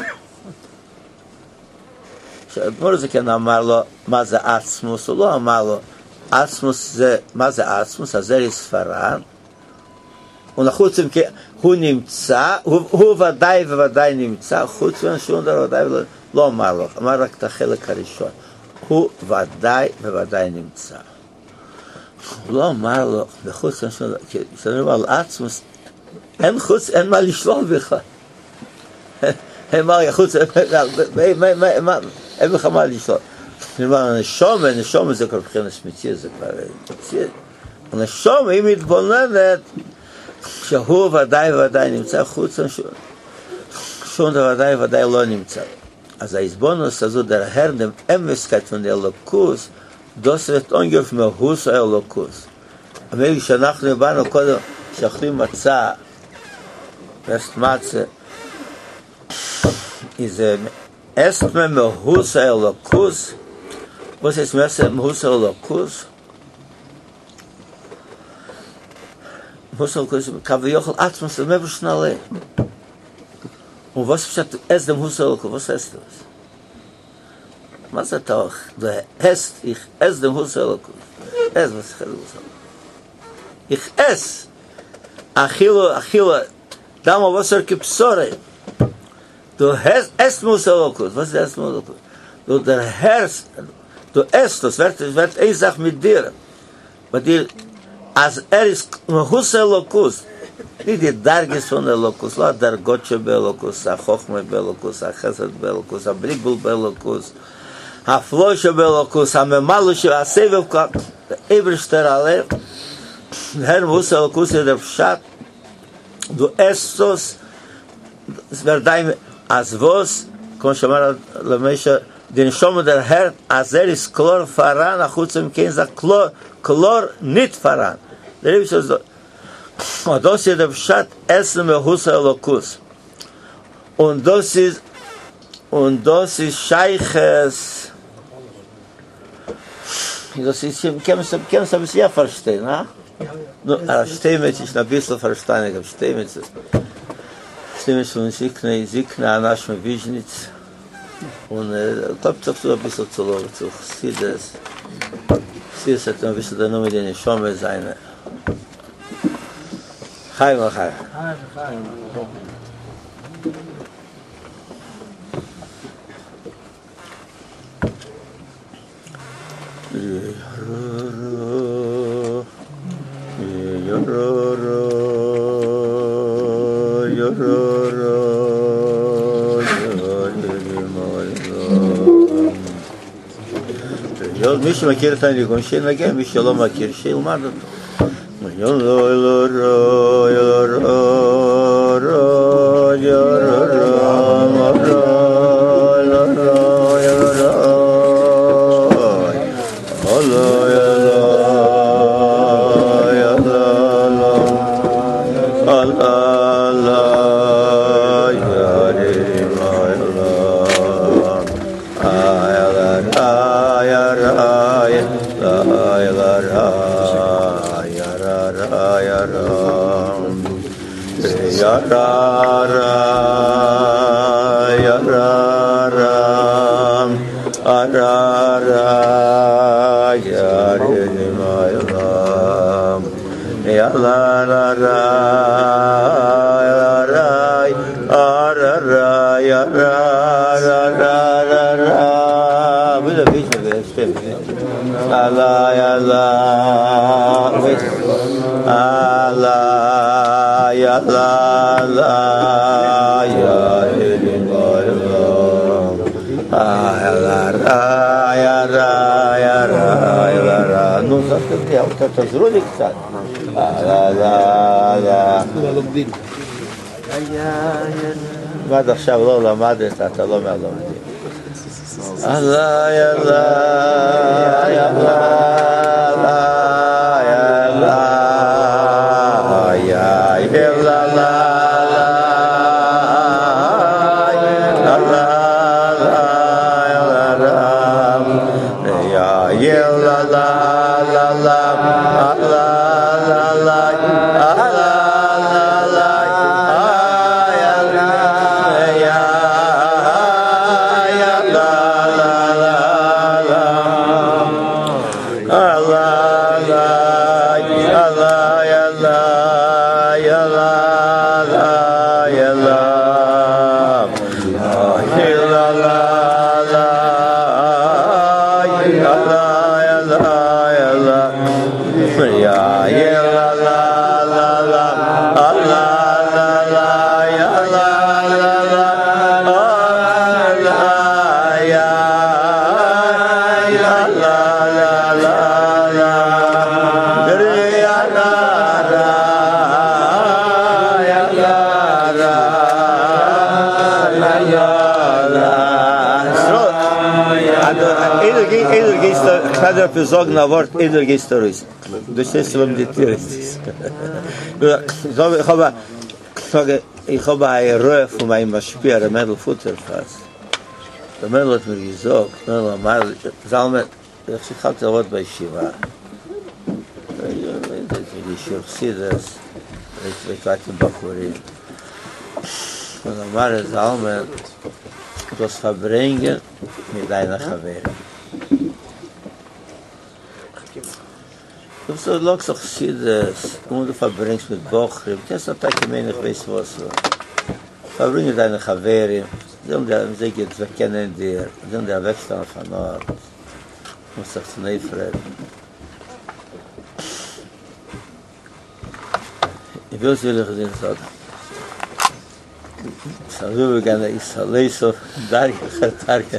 שהאדמו"ר הזה כן אמר לו מה זה עצמוס הוא לא אמר לו עצמוס זה מה זה עצמוס אז er ist voran ולחוצם כן הוא נמצא הוא, הוא ודאי וודאי נמצא חוץ משום דבר ודאי לא אמר לו אמר רק את החלק הראשון הוא ודאי וודאי נמצא הוא לא אמר לו בחוץ משום דבר כי כשאני אומר על עצמוס אין חוץ אין מה לשלול בכלל אין מה חוץ אין לך מה לשלול אני אומר הנשום הנשום זה כבר בחינת מציאות זה כבר מציאות הנשום היא מתבוננת שהוא ודאי וודאי נמצא חוץ שום דבר ודאי וודאי לא נמצא אז ההסבונוס הזו דר הרדם אמסקת von der אלוקוס das wird ungefähr מהוס האלוקוס אמרו שאנחנו באנו קודם שאוכלים מצה פרסט מצה איזה erst mal מהוס האלוקוס was ist מהוס האלוקוס מהוס האלוקוס כביכול עצמוס זה מבש נעלה und was ist es dem Hus Elokos was ist das was ist das du hast ich es dem Hus Elokos ess, was ich esse. Ich ess. Achilo, Achilo, damo, was er kipsore. Du esst muss Elokus. Was ist esst muss Elokus? Du der Herz, du esst, das wird, das wird eine Sache mit dir. Bei dir, als er ist Mahus Elokus, nicht die Dargis von Elokus, la der Gotche Belokus, a Chochme Belokus, a Chesed Belokus, a Brigbul Belokus, a Flosche Belokus, a Memalusche, a Sevevka, der Eberster alle, der Herr Mahus Elokus ist der Pshat, du esst es, es wird dein, als was, כמו שאמר למשה, דנשום der Herr, als er ist Chlor faran, החוץ מכן זה Chlor, Chlor nicht faran. Der Rebbe ist so, und das ist der Pshat, Essen Mahus Elokus. Und das ist, und das ist Scheiches, das ist, kannst du ein bisschen verstehen, ha? Ja, Stehmetz ist ein bisschen verstehen, aber Stehmetz ist, Stehmetz von Sikne, Sikne, Anash, Vižnitz, und ich glaube, das ist ein bisschen zu loben, zu Chassidus. Chassidus hat ein bisschen der Nummer, die nicht schon mehr sein. Chaim, Chaim. Chaim, מי שמכיר את הניגון שינגן, מי שלא מכיר שילמד אותו. תעזרו לי קצת. עד עכשיו לא למדת, אתה לא מהלומדים. אללה, אללה, אללה, Надо besorgen ein Wort, jeder geht da raus. Du stehst um die Tür. Ich habe, ich habe eine Ruhe von meinem Maschpier, der Mädel Futterfass. Der Mädel hat mir gesagt, Mädel Amar, Salme, ich hatte ein Wort bei Shiva. Die Schurchsides, ich war in Bachurin. Und Amar, Salme, das verbringen mit deiner Chavere. Du so locks auch Chassidus, und du verbringst mit Bochrim, das ist ein Tag, ich weiß was so. Verbringe deine Chaverim, sie geht, wir kennen dir, sie der Wegstand von Nord, muss sich zu Neufred. Ich will es wirklich nicht sagen. Saludo gerne Isaleso, Darja, Darja.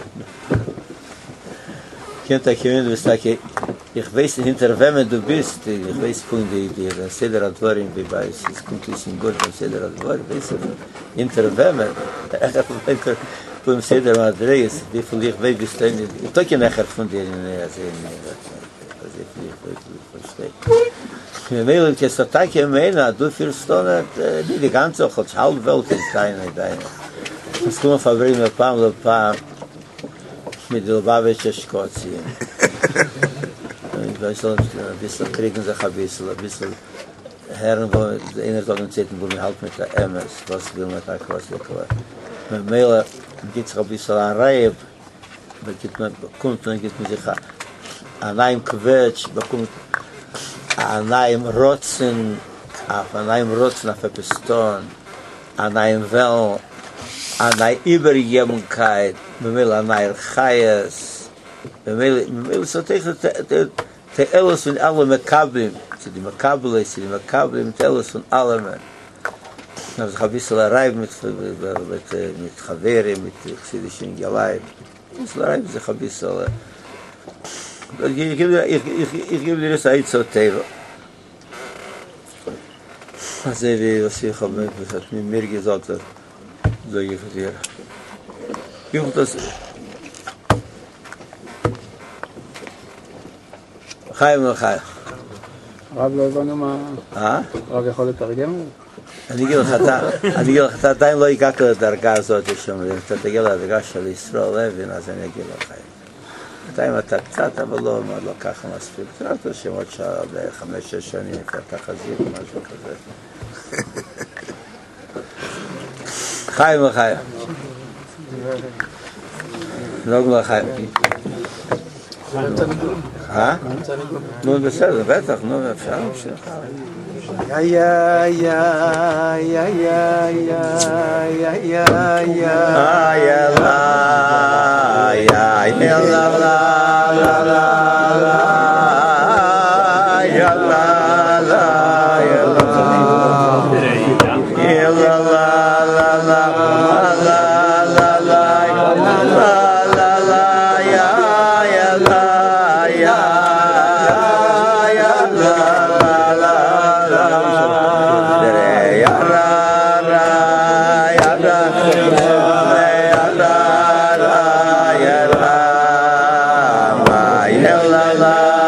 Kennt ihr kennen, was da ich weiß hinter wem du bist, ich weiß von die die Seder Advarim wie bei es kommt es in Gott Seder Advarim, weiß hinter wem er beim Seder Adres, wie viel ich weiß bist du nicht. Ich doch nachher von dir ne sehen, also ich nicht verstehe. Mir will ich das Tag im Mena, du fühlst doch nicht die ganze halb Welt ist deine deine. Das kommt verbringen ein paar paar mit der Babetsche Schkotzi. Ich weiß nicht, ein bisschen kriegen sich ein bisschen, ein bisschen Herren, wo einer sagt, wo wir halt mit der M S, was will man da was will klar. Mit Mela gibt es ein bisschen ein Reib, man kommt, dann gibt man sich ein neuem Quetsch, bekommt ein neuem Rotzen, auf ein neuem Rotzen auf der Piston, ein neuem Well, eine Übergebungkeit, man will eine neue Chayas, man will, man will so tegen die alles von allen Mekablim, die Mekablim, die Mekablim, die alles von allen. Also ich habe ein bisschen Reib mit, mit, mit Chaveri, mit Chsidischen Gelai, ein bisschen Reib, ich habe ein bisschen, ich gebe dir das ein zu Teva. Also wie, was ich habe, was hat mir mehr gesagt, sage ich dir. Ich hoffe, dass... חיים וחיים. הרב לא הבנו מה... אה? הרב יכול לתרגם? אני אגיד לך, אני אגיד לך, אתה עדיין לא הגעת לדרגה הזאת שאומרים, אתה תגיע לדרגה של ישראל לוין, אז אני אגיד לך. עדיין אתה קצת, אבל לא לא ככה מספיק. תראה את השמות שעה בחמש, שש שנים, אתה חזיר, משהו כזה. חיים וחיים. נוג לחיים. אה? נו, בסדר, בטח, נו, אפשר להמשיך. יא יא יא יא יא יא יא יא יא יא יא לה לה לה לה יא לה לה יא לה לה לה la la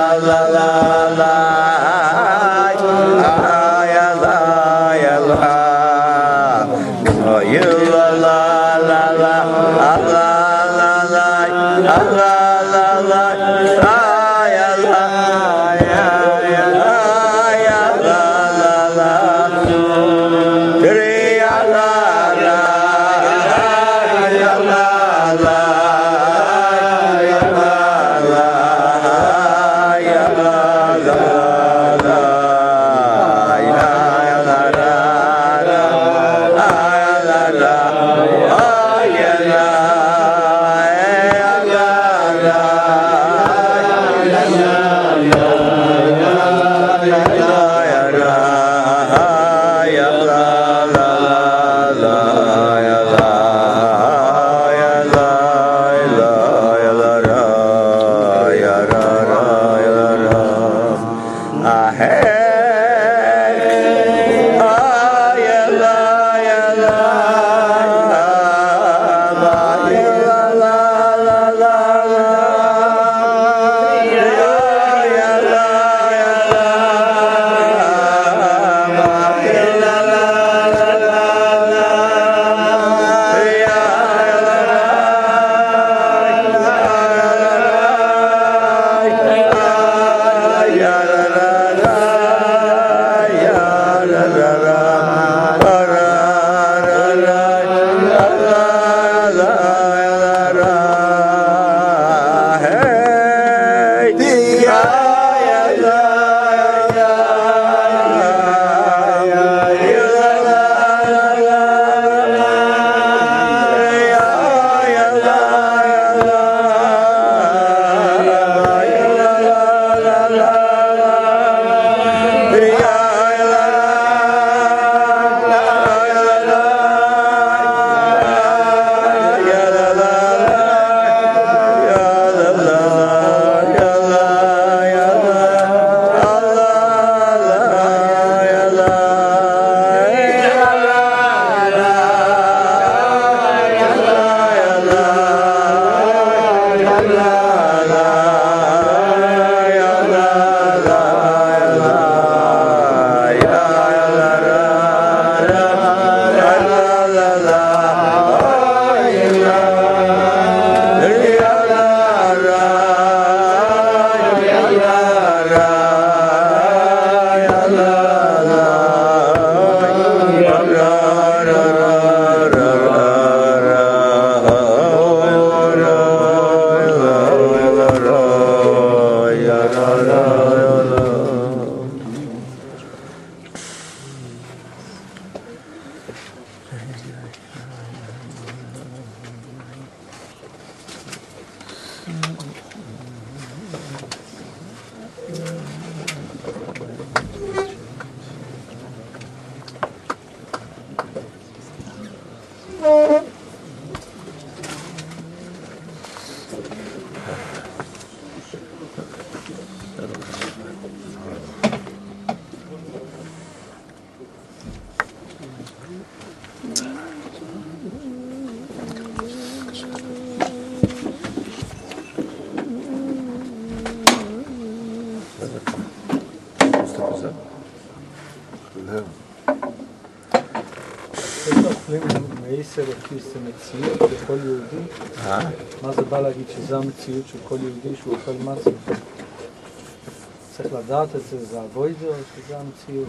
אוכלים מעשר לכיס זה מציאות לכל יהודי? אה? מה זה בא להגיד שזה המציאות של כל יהודי שהוא אוכל מצה? צריך לדעת את זה, זה אבוידו, שזה המציאות.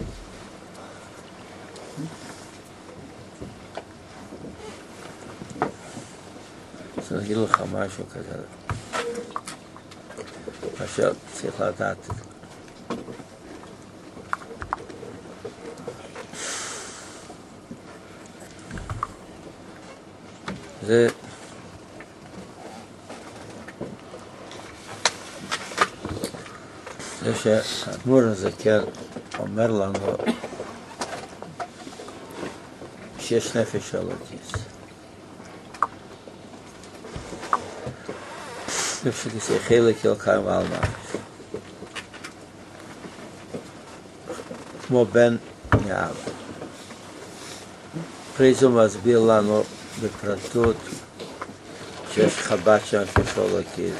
אז אני אגיד לך משהו כזה. עכשיו צריך לדעת את זה. זה זה שהאדמו"ר הזה כן אומר לנו שיש נפש אלוקית. נפש אלוקית חלק אלוקיים ועל ממש. כמו בן מאב. אחרי זה הוא מסביר לנו בפרטות שיש חב"ד של נפש אלוקית.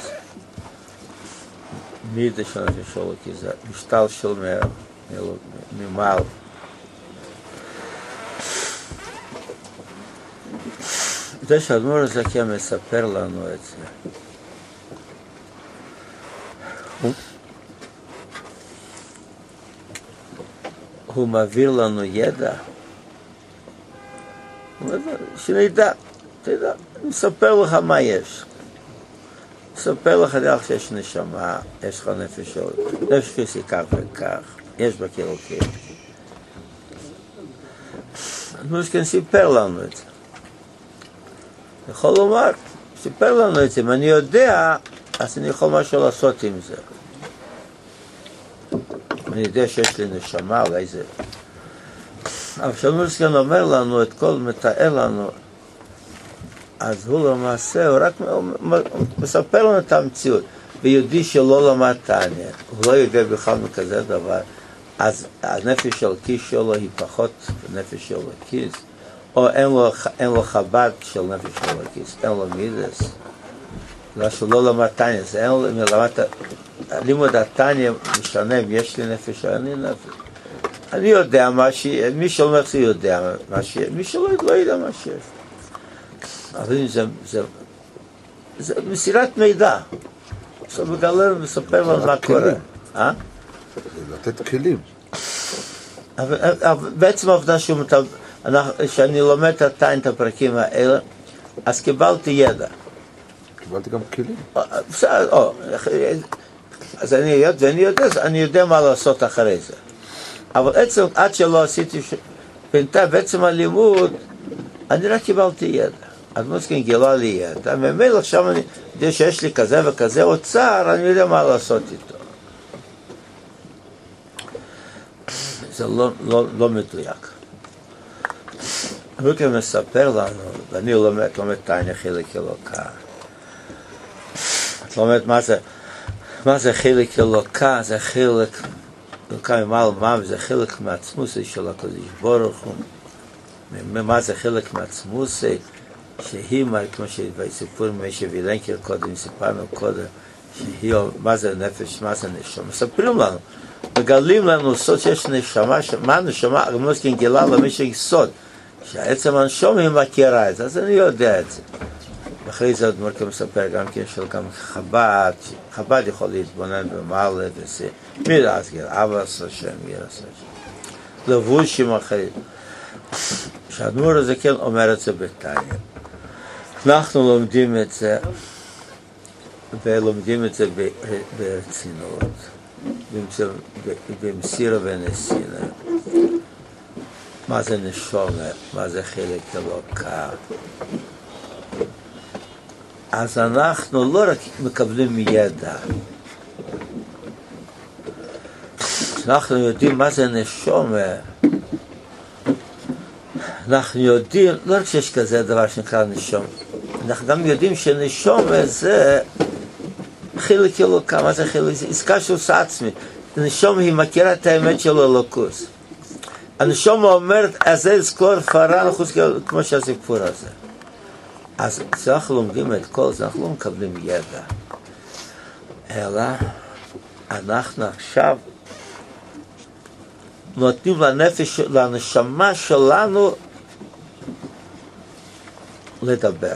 מידה של נפש אלוקית, זה משתל של ממעל. זה שהאדמו"ר הזה כן מספר לנו את זה. הוא, הוא מעביר לנו ידע. שנדע, תדע, אני אספר לך מה יש. אספר לך דרך שיש נשמה, יש לך נפש אלוקית, נפש כסי כך וכך, יש בה כאלוקים. אדמו"ר כן סיפר לנו את זה. יכול לומר, סיפר לנו את זה, אם אני יודע, אז אני יכול משהו לעשות עם זה. אני יודע שיש לי נשמה, אולי זה. אבל שאדמו"ר כן אומר לנו, את כל מתאר לנו, אז הוא למעשה, הוא רק מספר לנו את המציאות. ויהודי שלא למד תניא, הוא לא יודע בכלל מכזה דבר, אז הנפש אלוקית שלו היא פחות נפש אלוקית, או אין לו, אין לו חב"ד של נפש אלוקית, אין לו מידס. בגלל שהוא לא למד תניא, אז אין לו, למד, לימוד התניא משנה אם יש לי נפש או אין לי נפש. אני יודע מה שיש, מי שאומר זה יודע מה שיש, מי שלא לא יודע מה שיש. אבל זה, זה, זה מסירת מידע. עכשיו מגלה ומספר לנו מה קורה. אה? לתת כלים. אבל, אבל בעצם העובדה שאני לומד את התניא, את הפרקים האלה, אז קיבלתי ידע. קיבלתי גם כלים. בסדר, או, אז אני יודע, ואני יודע, אני יודע מה לעשות אחרי זה. אבל עצם, עד שלא עשיתי, בינתיים, בעצם הלימוד, אני רק קיבלתי ידע. אדמו"ר כן גילה לי ידע, ממילא עכשיו אני יודע שיש לי כזה וכזה אוצר, אני יודע מה לעשות איתו. זה לא, לא, לא מדויק. הוא כן מספר לנו, ואני לומד, לומד תניא חלק אלוקה. את לומד מה זה, מה זה חלק אלוקה? זה חלק אלוקה ממעל ממש, זה חלק מעצמוסי של הקדוש ברוך הוא. מה זה חלק מעצמוסי? שהיא, כמו שבסיפור משה וילנקר קודם, סיפרנו קודם, שהיא, מה זה נפש, מה זה נשמה. מספרים לנו, מגלים לנו סוד שיש נשמה, מה נשמה, אדמו"ר כן גילה למי שיסוד, שהעצם הנשמה היא מכירה את זה, אז אני יודע את זה. ואחרי זה אדמו"ר כן מספר גם כן של גם חב"ד, חב"ד יכול להתבונן במעלה וזה, מי להסגיר, אבא עשה שם, ירא עשה שם. לבושים אחרים. שהאדמו"ר הזה כן אומר את זה בתניא. אנחנו לומדים את זה, ולומדים את זה ברצינות, במסירה ונסינה. מה זה נשמה, מה זה חלק אלוקה. אז אנחנו לא רק מקבלים ידע, אנחנו יודעים מה זה נשמה, אנחנו יודעים, לא רק שיש כזה דבר שנקרא נשום, אנחנו גם יודעים שנשום זה חילק אלוקה. מה זה חילק? זה עסקה של עצמי. נשום היא מכירה את האמת של אלוקוס. הנשום אומרת, אז זה זכור פרן חוץ כמו שהסיפור הזה. אז כשאנחנו לומדים את כל זה, אנחנו לא מקבלים ידע. אלא אנחנו עכשיו נותנים לנפש, לנשמה שלנו לדבר.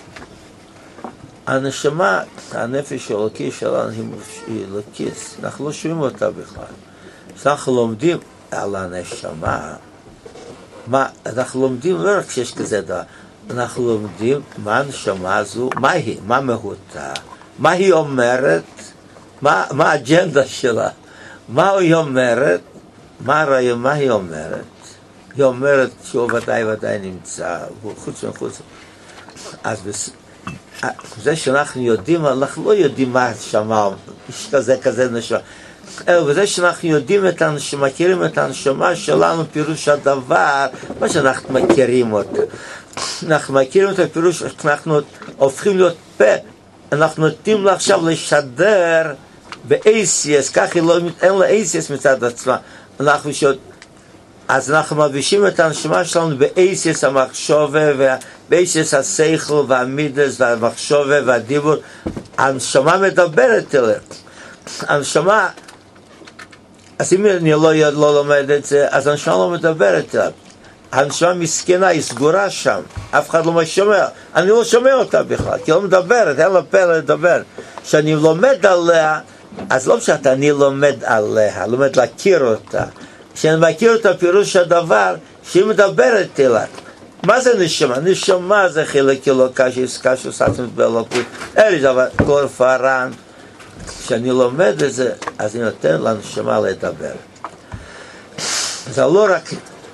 הנשמה, הנפש האלוקי שלנו היא אלוקיס, אנחנו לא שומעים אותה בכלל. כשאנחנו לומדים על הנשמה, מה, אנחנו לומדים לא רק שיש כזה דבר, אנחנו לומדים מה הנשמה הזו, מה היא, מה מהותה, מה היא אומרת, מה, מה האג'נדה שלה, מה היא אומרת, מה הרעיון, מה היא אומרת. היא אומרת שהוא ודאי ודאי נמצא, הוא חוץ וחוץ. אז בס... זה שאנחנו יודעים, אנחנו לא יודעים מה הנשמה, יש כזה כזה נשמה. אלא בזה שאנחנו יודעים את הנשמה, מכירים את הנשמה שלנו, פירוש הדבר, מה שאנחנו מכירים אותה. אנחנו מכירים את הפירוש, אנחנו הופכים להיות פה, אנחנו נותנים לה עכשיו לשדר ב-אייסיאס, כך לא, אין לה אייסיאס מצד עצמה. אנחנו שוד, אז אנחנו מלבישים את הנשמה שלנו ב-אייסיאס המחשבה, ב-אייסיאס השכל והמידס והמחשבה והדיבור. הנשמה מדברת אליה. הנשמה, אז אם אני לא, לא לומד את זה, אז הנשמה לא מדברת אליו. הנשמה מסכנה, היא סגורה שם, אף אחד לא שומע, אני לא שומע אותה בכלל, כי היא לא מדברת, אין לה פה לדבר. כשאני לומד עליה, אז לא פשוט אני לומד עליה, לומד להכיר אותה. כשאני מכיר אותה פירוש הדבר, שהיא מדברת אליי. מה זה נשמה? נשמה זה חלק אלוקה, שעסקה שעושה באלוקות, אלי דבר, כל פרן. כשאני לומד את זה, אז אני נותן לנשמה לדבר. זה לא רק...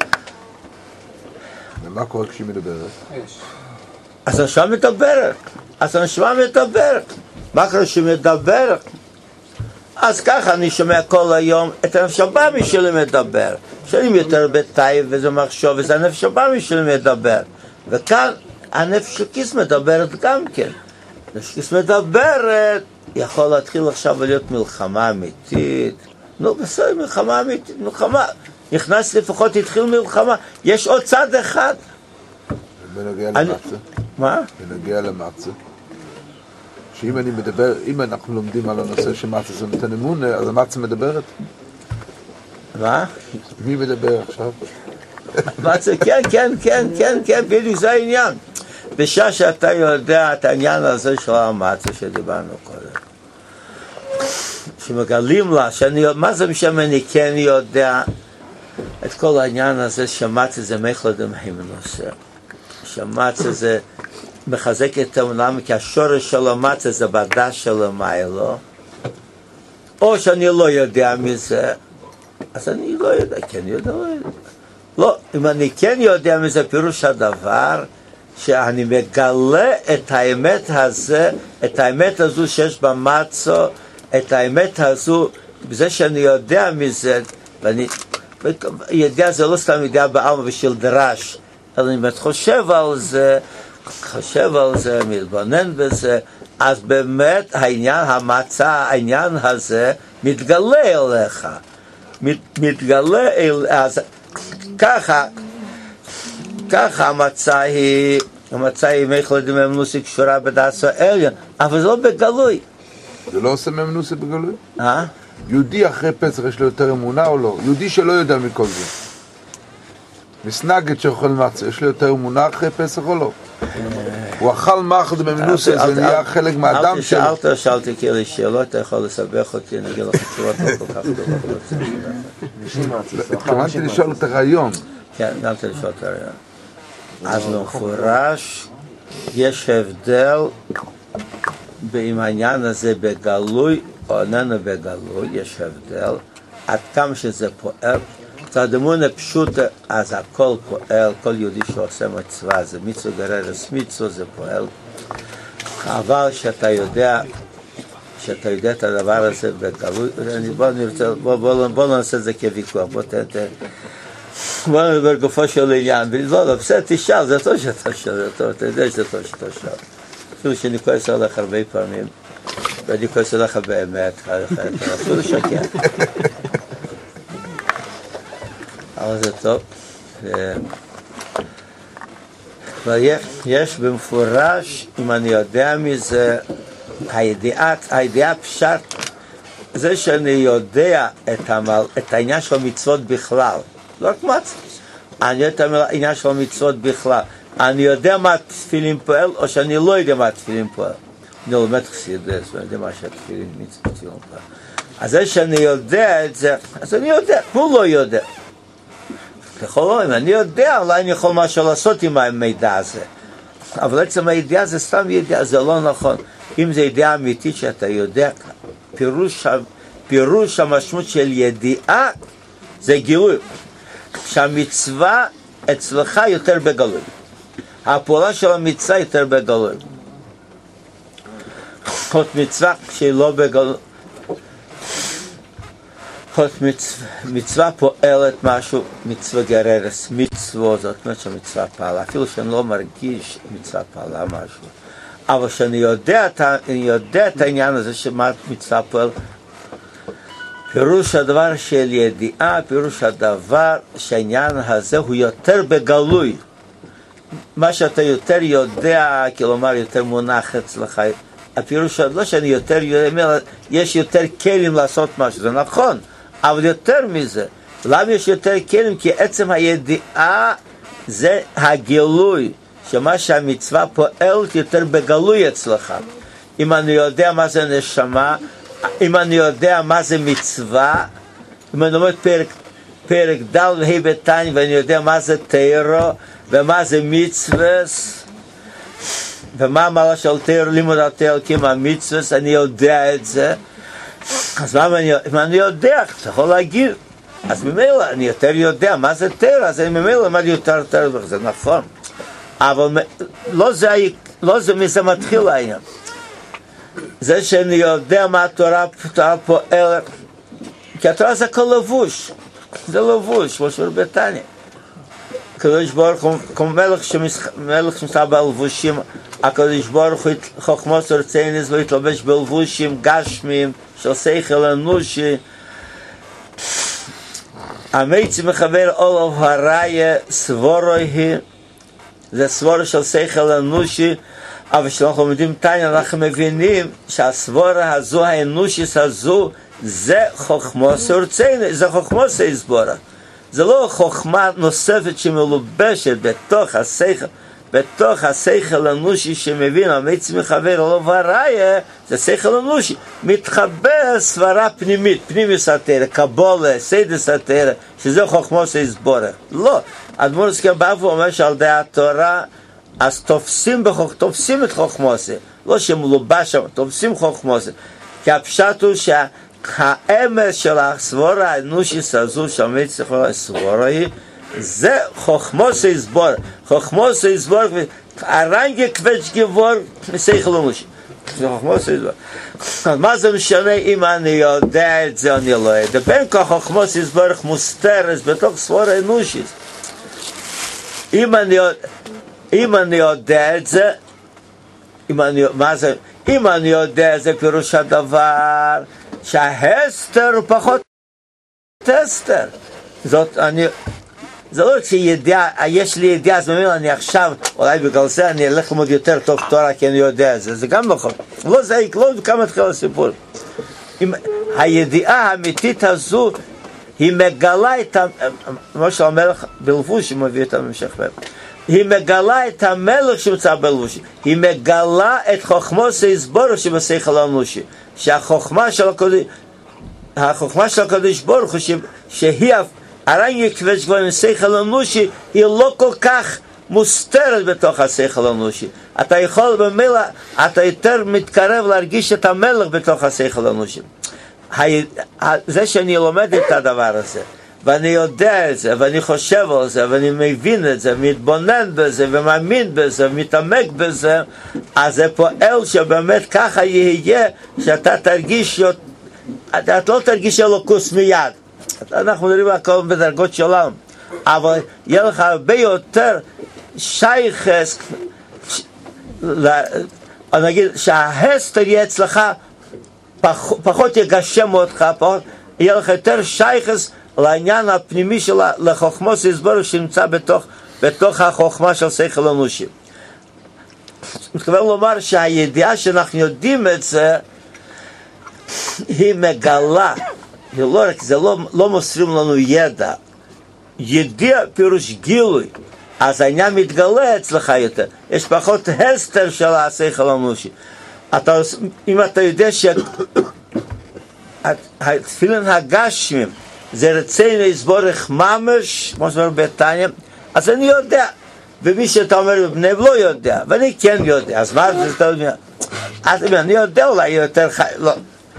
ומה קורה כשהיא מדברת? אז הנשמה מדברת. אז הנשמה מדברת. מה קורה כשהיא מדברת? אז ככה אני שומע כל היום את הנפש הבאמי שלי מדבר. שאני יותר בטייב וזה מחשוב, וזה הנפש הבאמי שלי מדבר. וכאן הנפש הכיס מדברת גם כן. הנפש הכיס מדברת, יכול להתחיל עכשיו להיות מלחמה אמיתית. נו בסדר, מלחמה אמיתית, מלחמה. נכנס לפחות, התחיל מלחמה. יש עוד צד אחד. בנוגע למצה. מה? בנוגע למצה. שאם אני מדבר, אם אנחנו לומדים על הנושא שמצה זה נותן אמון, אז המצה מדברת? מה? מי מדבר עכשיו? מצה, כן, כן, כן, כן, כן, בדיוק זה העניין. בשעה שאתה יודע את העניין הזה של המצה שדיברנו קודם. שמגלים לה, שאני, מה זה משם אני כן יודע את כל העניין הזה שמצה זה מחלד המהימנוסה. שמצה זה מחזק את העולם, כי השורש של המצה זה בדש של המיילו. או שאני לא יודע מזה, אז אני לא יודע, כן יודע, לא יודע. לא, אם אני כן יודע מזה, פירוש הדבר, שאני מגלה את האמת הזה, את האמת הזו שיש במצו, את האמת הזו, בזה שאני יודע מזה, ואני, ידיעה זה לא סתם ידיעה בעלמא ושל דרש, אלא אני באמת חושב על זה, חושב על זה, מתבונן בזה, אז באמת העניין, המצה, העניין הזה, מתגלה אליך. מת, מתגלה אל... אז ככה, ככה המצה היא, המצה היא מחלד הממנוסי קשורה בדעתו העליון, אבל זה לא בגלוי. זה לא עושה ממנוסי בגלוי? אה? יהודי אחרי פסח יש לו יותר אמונה או לא? יהודי שלא יודע מכל זה. מסנגד שאוכל מצה, יש לו יותר אמונה אחרי פסח או לא? הוא אכל מחל במנוסה, זה נהיה חלק מהאדם שלו. אל תשאלתי כאילו שאלות, אתה יכול לסבך אותי, אני אגיד לך תשובות לא כל כך טובות. התכוונתי לשאול את הרעיון. כן, גם לשאול את הרעיון. אז במפורש, יש הבדל עם העניין הזה בגלוי או איננו בגלוי, יש הבדל, עד כמה שזה פועל. צד אמונה פשוטה, אז הכל פועל, כל יהודי שעושה מצווה, זה מצווה גררס מצווה, זה פועל. אבל שאתה יודע, שאתה יודע את הדבר הזה בגלוי, בוא נרצה, בוא, בוא, בוא נעשה את זה כוויכוח, בוא תן, בוא נדבר גופו של עניין, ולא, לא, בסדר, תשאל, זה טוב שאתה שואל, אתה יודע שזה טוב שאתה שואל. אפילו שאני כועס עליך הרבה פעמים, ואני כועס עליך באמת, אפילו לשקר. אבל זה טוב. יש במפורש, אם אני יודע מזה, הידיעה פשט, זה שאני יודע את העניין של המצוות בכלל, לא רק מצוות, אני יודע את העניין של המצוות בכלל, אני יודע מה התפילין פועל, או שאני לא יודע מה התפילין פועל. אני לומד חסידות, ואני יודע מה שהתפילין מתפילין פועל. אז זה שאני יודע את זה, אז אני יודע, הוא לא יודע. ככל אם אני יודע, אולי אני יכול משהו לעשות עם המידע הזה. אבל עצם הידיעה זה סתם ידיעה, זה לא נכון. אם זה ידיעה אמיתית שאתה יודע, פירוש, פירוש המשמעות של ידיעה זה גילוי. שהמצווה אצלך יותר בגלוי. הפעולה של המצווה יותר בגלוי. עוד מצווה שהיא לא בגלוי. עוד מצווה, מצווה פועלת משהו, מצווה גררס, מצווה, זאת אומרת שהמצווה פעלה. אפילו שאני לא מרגיש מצווה פעלה משהו. אבל שאני יודע, אני יודע את העניין הזה שמה מצווה פועל. פירוש הדבר של ידיעה, פירוש הדבר שהעניין הזה הוא יותר בגלוי. מה שאתה יותר יודע, כלומר יותר מונח אצלך. הפירוש לא שאני יותר יודע, יש יותר כלים לעשות משהו, זה נכון, אבל יותר מזה. למה יש יותר כלים? כי עצם הידיעה זה הגילוי, שמה שהמצווה פועלת יותר בגלוי אצלך. אם אני יודע מה זה נשמה, אם אני יודע מה זה מצווה, אם אני לומד פרק, פרק ד' וה' בתניא ואני יודע מה זה תורה ומה זה מצווס ומה המעלה של תורה, לימוד התורה כמה מצווס, אני יודע את זה. אז מה אני, אם אני יודע, אתה יכול להגיד, אז ממילא אני יותר יודע מה זה תורה, אז אני ממילא למד יותר תורה, זה נכון. אבל לא זה, לא זה מזה מתחיל העניין. זה שאני יודע מה התורה פועלת, כי התורה זה הכל לבוש, זה לבוש, כמו שאומר בתניא. הקדוש ברוך הוא, כמו מלך שנמצא בלבושים, הקדוש ברוך הוא חוכמות רצינית והתלבש בלבושים גשמיים של שכל אנושי. המציא מחבר עולב הראיה סבורוי, זה סבורה של שכל אנושי. אבל כשאנחנו לומדים תניא אנחנו מבינים שהסבורה הזו, האנושית הזו, זה חוכמה סורציינה, זה חוכמה סייסבורה. זה לא חוכמה נוספת שמלובשת בתוך השכל, בתוך השכל האנושי שמבין, המציא מחבר עולב הראיה, זה שכל אנושי, מתחבר סברה פנימית, פנימיוס התורה, קבלה, סיידס התורה, שזה חוכמה סייסבורה. לא, האדמו"ר הזקן בא ואומר שעל ידי התורה, אז תופסים, בחוכ... תופסים את חוכמוסה, לא שמלובש, תופסים חוכמוסה. כי הפשט הוא שהאמס של הסבורה האנושית הזו, שהמציא מחבר הסבורה היא, זה חוכמוסה יסבור. חוכמוסה יסבור, הרנגה קבץ' גבור משכל אנושי. זה חוכמוסה יסבור. אז מה זה משנה אם אני יודע את זה או אני לא יודע? בין כך חוכמוסה יסבור מוסתרת בתוך סבורה אנושית. אם אני יודע... אם אני יודע את זה, אם אני, מה זה, אם אני יודע את זה פירוש הדבר שההסתר הוא פחות הסתר. זאת, אני, זה לא שידיעה, יש לי ידיעה, אז ממילא אני עכשיו, אולי בגלל זה אני אלך ללמוד יותר טוב תורה כי אני יודע את זה, זה גם נכון. לא זה, לא כמה מתחיל הסיפור. אם הידיעה האמיתית הזו, היא מגלה את, מה שהמלך בלבוש, היא מביא את המשך בהם. היא מגלה את המלך שמצא בלבוש, היא מגלה את חוכמו סייסבורו שבשכל האנושי, שהחוכמה של הקודש, החוכמה של הקודש ברוך הוא, שהיא הרנגה קבץ' גבוה עם שכל אנושי, היא לא כל כך מוסתרת בתוך השכל האנושי. אתה יכול במילא, אתה יותר מתקרב להרגיש את המלך בתוך השכל האנושי. זה שאני לומד את הדבר הזה, ואני יודע את זה, ואני חושב על זה, ואני מבין את זה, מתבונן בזה, ומאמין בזה, ומתעמק בזה, אז זה פועל שבאמת ככה יהיה, שאתה תרגיש, אתה לא תרגיש אלוקוס מיד. אנחנו מדברים על הכל בדרגות של עולם, אבל יהיה לך הרבה יותר שייכס, נגיד שההסתר יהיה אצלך, פחות יגשם אותך, פחות, יהיה לך יותר שייכס, לעניין הפנימי שלה, לחוכמה סייסבורו שנמצא בתוך, בתוך החוכמה של שכל אנושי. מתכוון לומר שהידיעה שאנחנו יודעים את זה, היא מגלה, היא לא רק, זה לא, לא מוסרים לנו ידע. ידיעה פירוש גילוי. אז העניין מתגלה אצלך יותר. יש פחות הסתר של השכל המושי. אתה, אם אתה יודע שהתפילין הגשמים זה רצינו יסבורך ממש, כמו שאומר בתניא, אז אני יודע. ומי שאתה אומר בבני לא יודע, ואני כן יודע. אז מה זה אתה יודע? אז אני יודע אולי יותר חי... לא.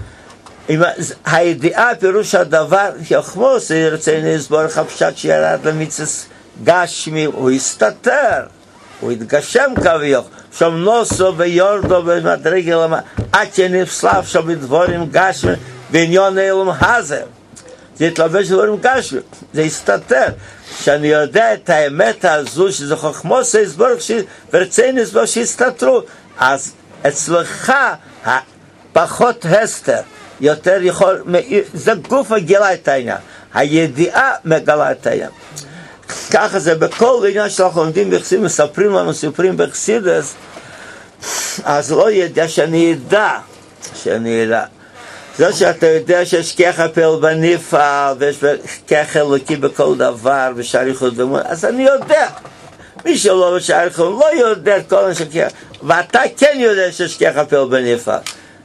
הידיעה פירוש הדבר, יחמו זה רצינו יסבורך הפשט שירד למצס גשמי, הוא הסתתר. הוא התגשם כביוך, שם נוסו ויורדו במדרגה למה, עד שנפסלף שם בדבורים גשמי, בעניון אילום הזה. זה התלבש דבורים גשמי, זה הסתתר. שאני יודע את האמת הזו, שזה חוכמוס הסבורך, ורצינו הסבורך שהסתתרו, אז אצלך פחות הסתר, יותר יכול, זה גוף מגלה את העניין, הידיעה מגלה את העניין. ככה זה בכל עניין שאנחנו לומדים בחסידות, מספרים לנו סיפורים בחסידות, אז לא ידע שאני ידע, שאני ידע. זה שאתה יודע שיש ככה פעל בנפעל, ויש ככה אלוקי בכל דבר, ושאריכות במון, אז אני יודע. מי שלא בשאריכות לא יודע את כל השכחה, ואתה כן יודע שיש ככה פעל בנפעל.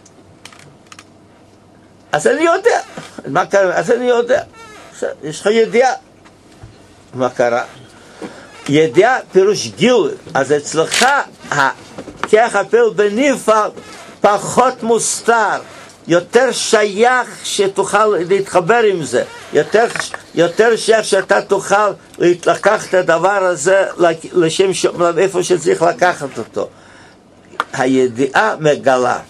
אז אני יודע. מה קרה? אז אני יודע. יש לך ידיעה. מה קרה? ידיעה פירוש גיל, אז אצלך הכח הפעל בנפעל פחות מוסתר, יותר שייך שתוכל להתחבר עם זה, יותר, יותר שייך שאתה תוכל לקחת את הדבר הזה לשם ש... איפה שצריך לקחת אותו. הידיעה מגלה.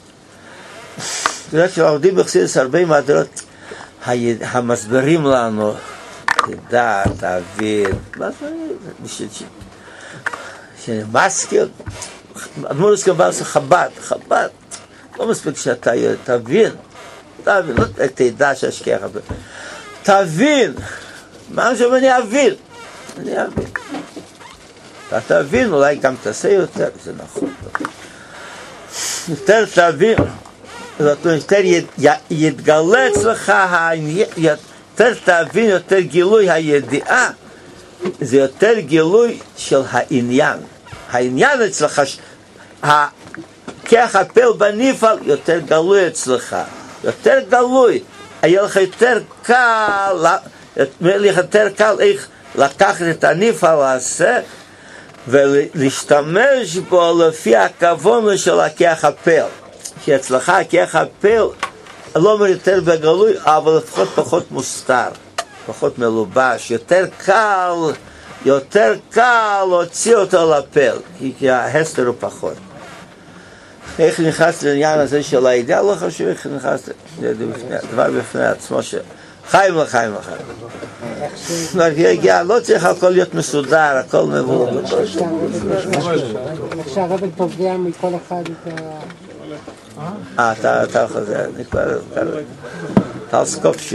תראה שעובדים בחסידות הרבה מהדורות, המסברים לנו תדע, תבין, בשביל שאני מסכים, אדמו"ר הסכם זה חב"ד, חב"ד, לא מספיק שאתה תבין, תבין, לא תדע שהשכח, תבין, מה שאומר אני אבין, אני אבין. אתה תבין, אולי גם תעשה יותר, זה נכון. יותר תבין, יותר יתגלה אצלך יותר תבין, יותר גילוי הידיעה, זה יותר גילוי של העניין. העניין אצלך, כך הפעל בנפעל, יותר גלוי אצלך, יותר גלוי. היה לך יותר קל, יותר קל איך לקחת את הנפעל הזה, ולהשתמש בו לפי הכוון של הכח הפעל. כי אצלך הכח הפעל, לא אומר יותר בגלוי, אבל לפחות פחות מוסתר, פחות מלובש, יותר קל, יותר קל להוציא אותו לפעל, כי ההסתר הוא פחות. איך נכנס לעניין הזה של הידיעה, לא חשוב איך נכנס, זה דבר בפני עצמו, חיים לחיים לחיים. לא צריך הכל להיות מסודר, הכל מבוא. איך שהרבל פוגע מכל אחד את ה... אה, אתה, אתה חוזר, אני כבר, אתה על סקופשים.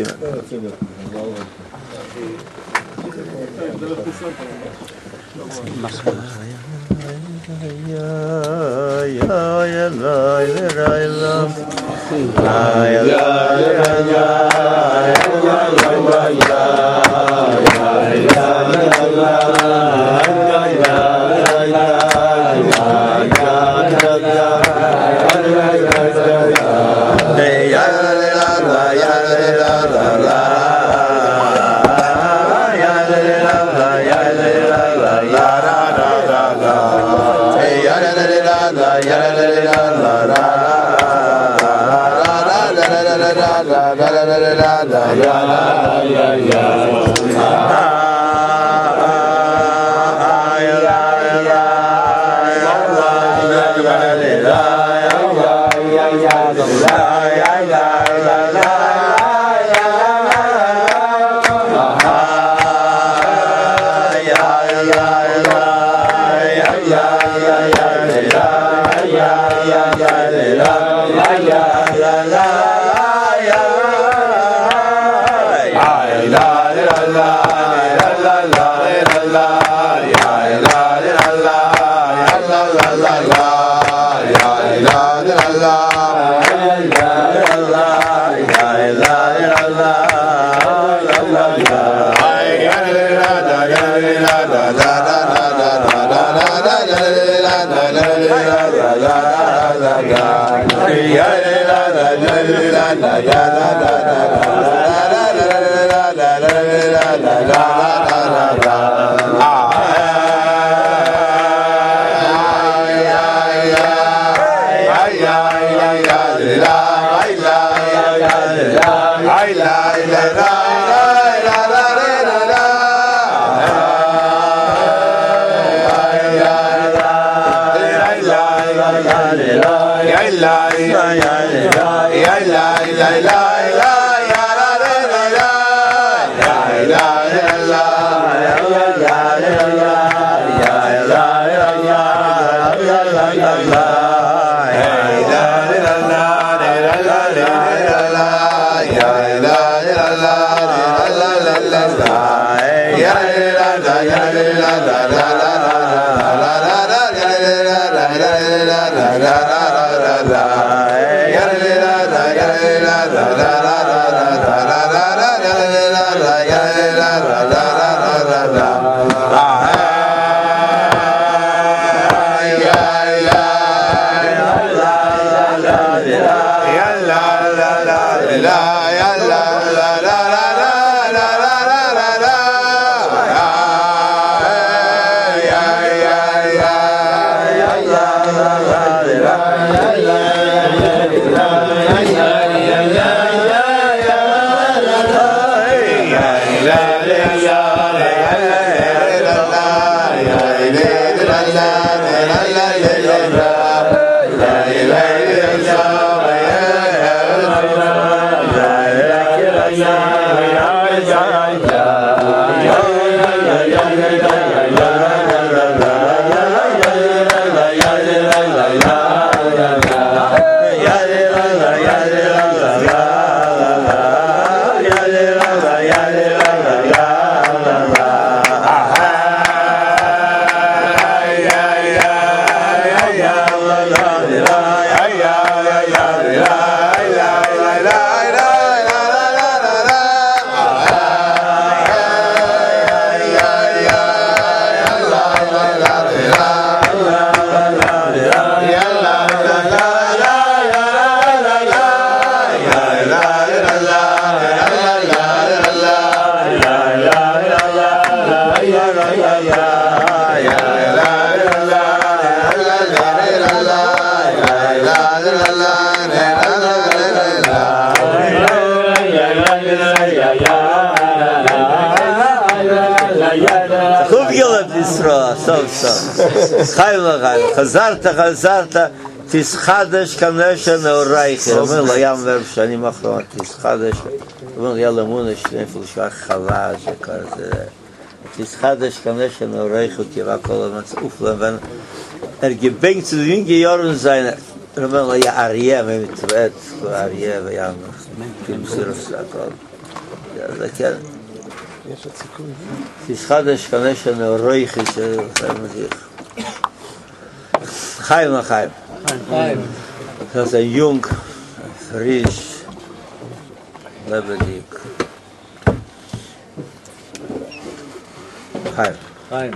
la la la חיים לחיים, חזרת, חזרת, תסחדש כנשא נאורייך. אומר לו, ים ורב שנים אחרונות, תסחדש. אומר לו, יאללה מונה שלם פלשוח חלש, תסחדש כנשא נאורייך, ותיבה כל המצאוף לבן. הרגיבנק צדוין גיורן זיין. אומר לו, יא אריה, ממתוות, אריה וים, כמסירוס הכל. זה כן. יש עוד סיכוי. תסחדש כנשא נאורייך, שחיים מזיך. חיים לחיים. חיים. Das ist ein jung, frisch, lebendig. Heim. חיים.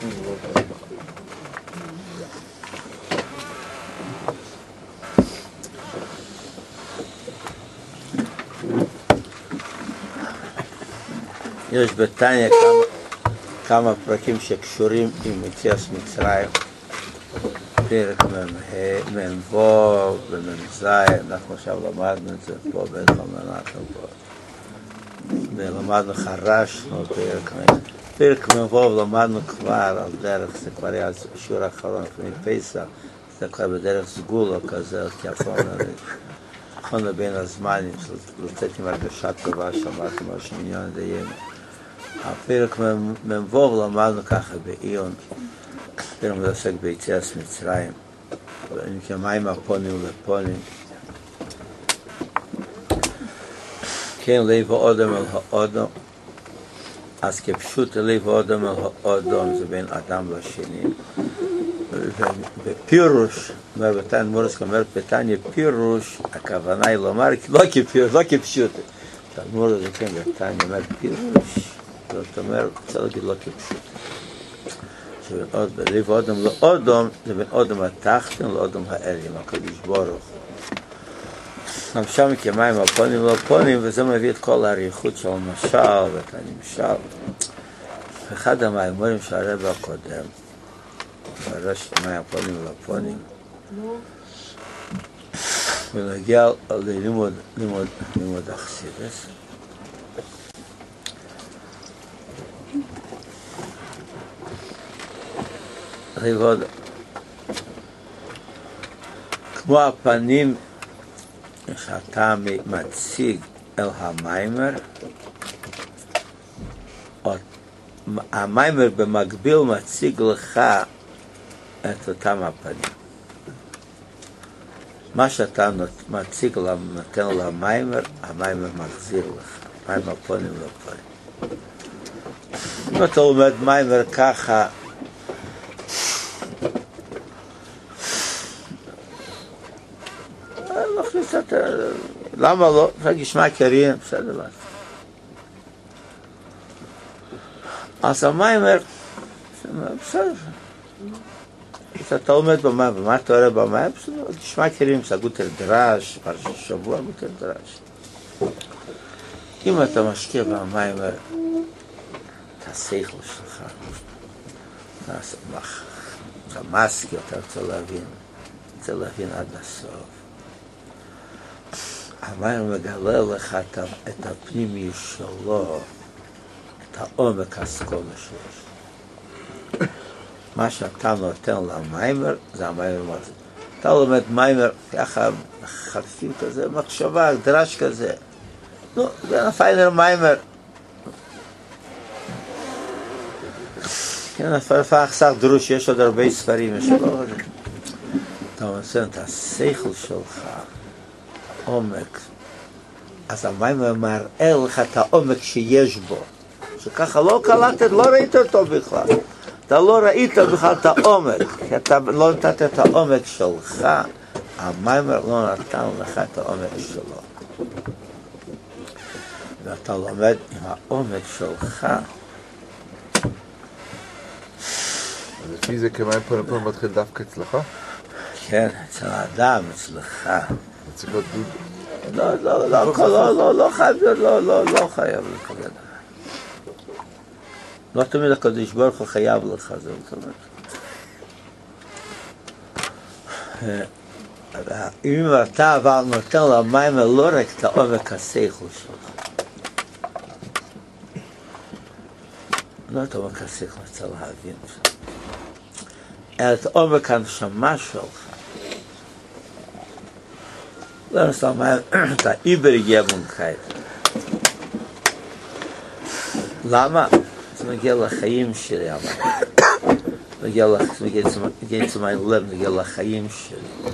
יש בתניא כמה, כמה פרקים שקשורים עם יציאת מצרים. פרק מ"ו ומ"ז, אנחנו עכשיו למדנו את זה פה בעצם, אנחנו פה ולמדנו חרשנו פרק מ"ו. פרק מ"ו למדנו כבר על דרך, זה כבר היה שיעור האחרון לפני פסח, זה כבר בדרך סגולה כזה, כי אחרונה בין הזמנים, לצאת עם הרגשה טובה, שמעתי מה שמעניין דיינו. הפרק מ"ו למדנו ככה בעיון, פרק עוסק ביציאת מצרים, אם כמים הפונים ולפונים. כן, לב האדם אל האדם, אז כפשוט לב האדם אל האדם זה בין אדם לשני. בפירוש, אומר בתניא מורס, אומר בתניא פירוש, הכוונה היא לומר, לא כפירוש, לא כפשוט. מורס זה כן, בתניא אומר פירוש, זאת אומרת, צריך להגיד לא כפשוט. שבין אודם לאודם, זה בין אודם התחתן לאודם העליון, הקדוש ברוך הוא. גם שם כמים הפונים והפונים, וזה מביא את כל האריכות של המשל ואת הנמשל. אחד המאמרים שהרב הקודם, בראש מים הפונים והפונים, ונגיע ללימוד לימוד, לימוד החסידות. ריבוד, כמו הפנים שאתה מציג אל המיימר, המיימר במקביל מציג לך את אותם הפנים. מה שאתה מציג נותן למיימר, המיימר מחזיר לך, מיימר פונים לפונים. אם אתה לומד מיימר ככה, למה לא? גשמע קרין, בסדר. אז המיימר, בסדר. אתה לומד במיימר, מה אתה רואה במיימר? גשמע קרין, זה גוטר דרש, שבוע גוטר דרש. אם אתה משקיע במיימר, את השכל שלך, אתה מסקי, אתה רוצה להבין, רוצה להבין עד הסוף. המיימר מגלה לך את הפנימי שלו, את העומק הסכומה שלו. מה שאתה נותן למיימר, זה המיימר מרזים. אתה לומד מיימר, ככה חלפים כזה, מחשבה, דרש כזה. נו, זה פיינר מיימר. כן, הפך סך דרוש, יש עוד הרבה ספרים, יש לא... אתה מנסה את השכל שלך, עומק. אז המיימר מראה לך את העומק שיש בו. שככה לא קלטת, לא ראית אותו בכלל. אתה לא ראית בכלל את העומק. אתה לא נתת את העומק שלך. המיימר לא נתן לך את העומק שלו. ואתה לומד עם העומק שלך. אז לפי זה כמים פה לפה מתחיל דווקא אצלך? כן, אצל האדם, אצלך. צריך להיות דוד. לא, לא, לא, לא, לא, לא חייב, לא, לא, לא חייב לקבל. לא תמיד הקדוש ברוך הוא חייב לך, זה אומר. אם אתה אבל נותן למיימר לא רק את העומק השכל שלך. לא את העומק השכל, אתה להבין. אלא את עומק הנשמה שלך. לא נסתם את האיברגבונקייט. למה? זה מגיע לחיים שלי, מגיע לצמאי לב, מגיע לחיים שלי.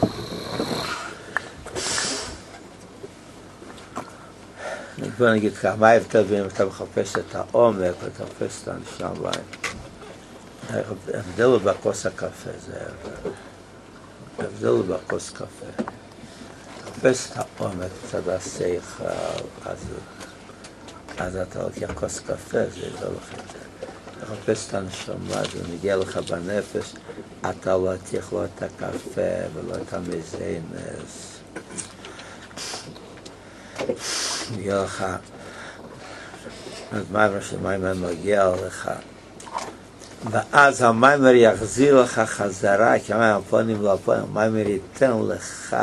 בוא נגיד ככה, מה ההבדל בין אם אתה מחפש את העומק ואתה מחפש את הנשמה? ההבדל הוא בכוס הקפה, זה ההבדל הוא בכוס קפה. תחפש את העומק, צד השכל, אז אתה לוקח כוס קפה, זה לא לך את זה. תחפש את הנשמה, זה מגיע לך בנפש, אתה לא תיך לא את הקפה ולא את המזינס. מגיע לך, אז מיימר שמיימר מגיע לך, ואז המיימר יחזיר לך חזרה, כי המיימר הפונים לא הפונים, המיימר ייתן לך,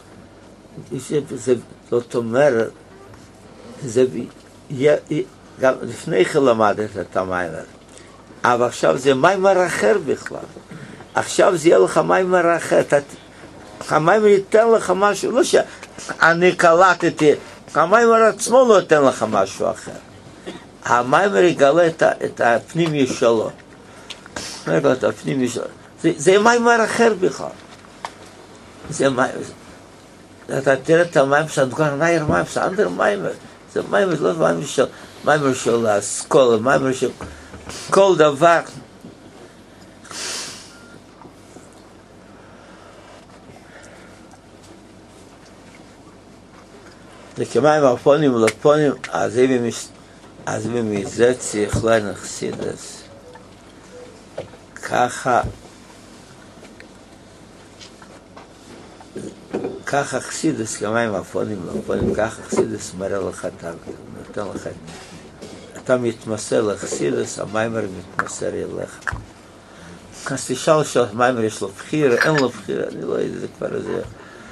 זאת אומרת, זה גם לפני כן למדת את המיימר, אבל עכשיו זה מיימר אחר בכלל. עכשיו זה יהיה לך מיימר אחר, המיימר ייתן לך משהו, לא שאני קלטתי, המיימר עצמו לא ייתן לך משהו אחר. המיימר יגלה את הפנימי שלו. יגלה את הפנימי שלו. זה מיימר אחר בכלל. זה מיימר. אתה תראה את המיימר שלנו, כבר נעיר מיימר, זה אנדר מיימר. זה מיימר, לא מיימר של, מיימר של הסקולה, מיימר של כל דבר. זה כמים הפונים ולפונים, אז אם מזה צריך להנחסידס, ככה, ככה חסידס, כמים אפונים לאפונים, ככה חסידס מראה לך את ה... נותן לך את... אתה מתמסר לחסידס, המיימר מתמסר אליך. אז תשאל שהמיימר יש לו בחיר, אין לו בחיר, אני לא יודע, זה כבר איזה...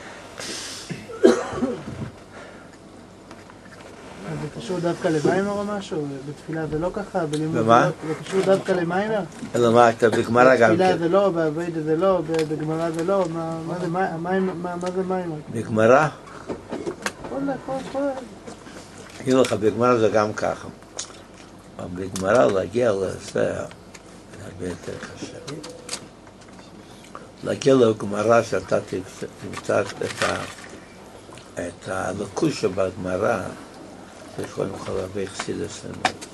זה קשור דווקא למיימר או משהו? בתפילה זה לא ככה? במה? זה קשור דווקא למיימר? אלא מה, אתה בגמרא גם כן. בתפילה זה לא, בעבודה זה לא, בגמרא זה לא, מה זה מיימר? בגמרא? כל כל כל... אגיד לך, בגמרא זה גם ככה. בגמרא להגיע לזה, זה הרבה יותר קשה. להגיע לגמרא שאתה תמצא את הלקוש שבגמרא, יש קודם כל הרבה חסידס לנו.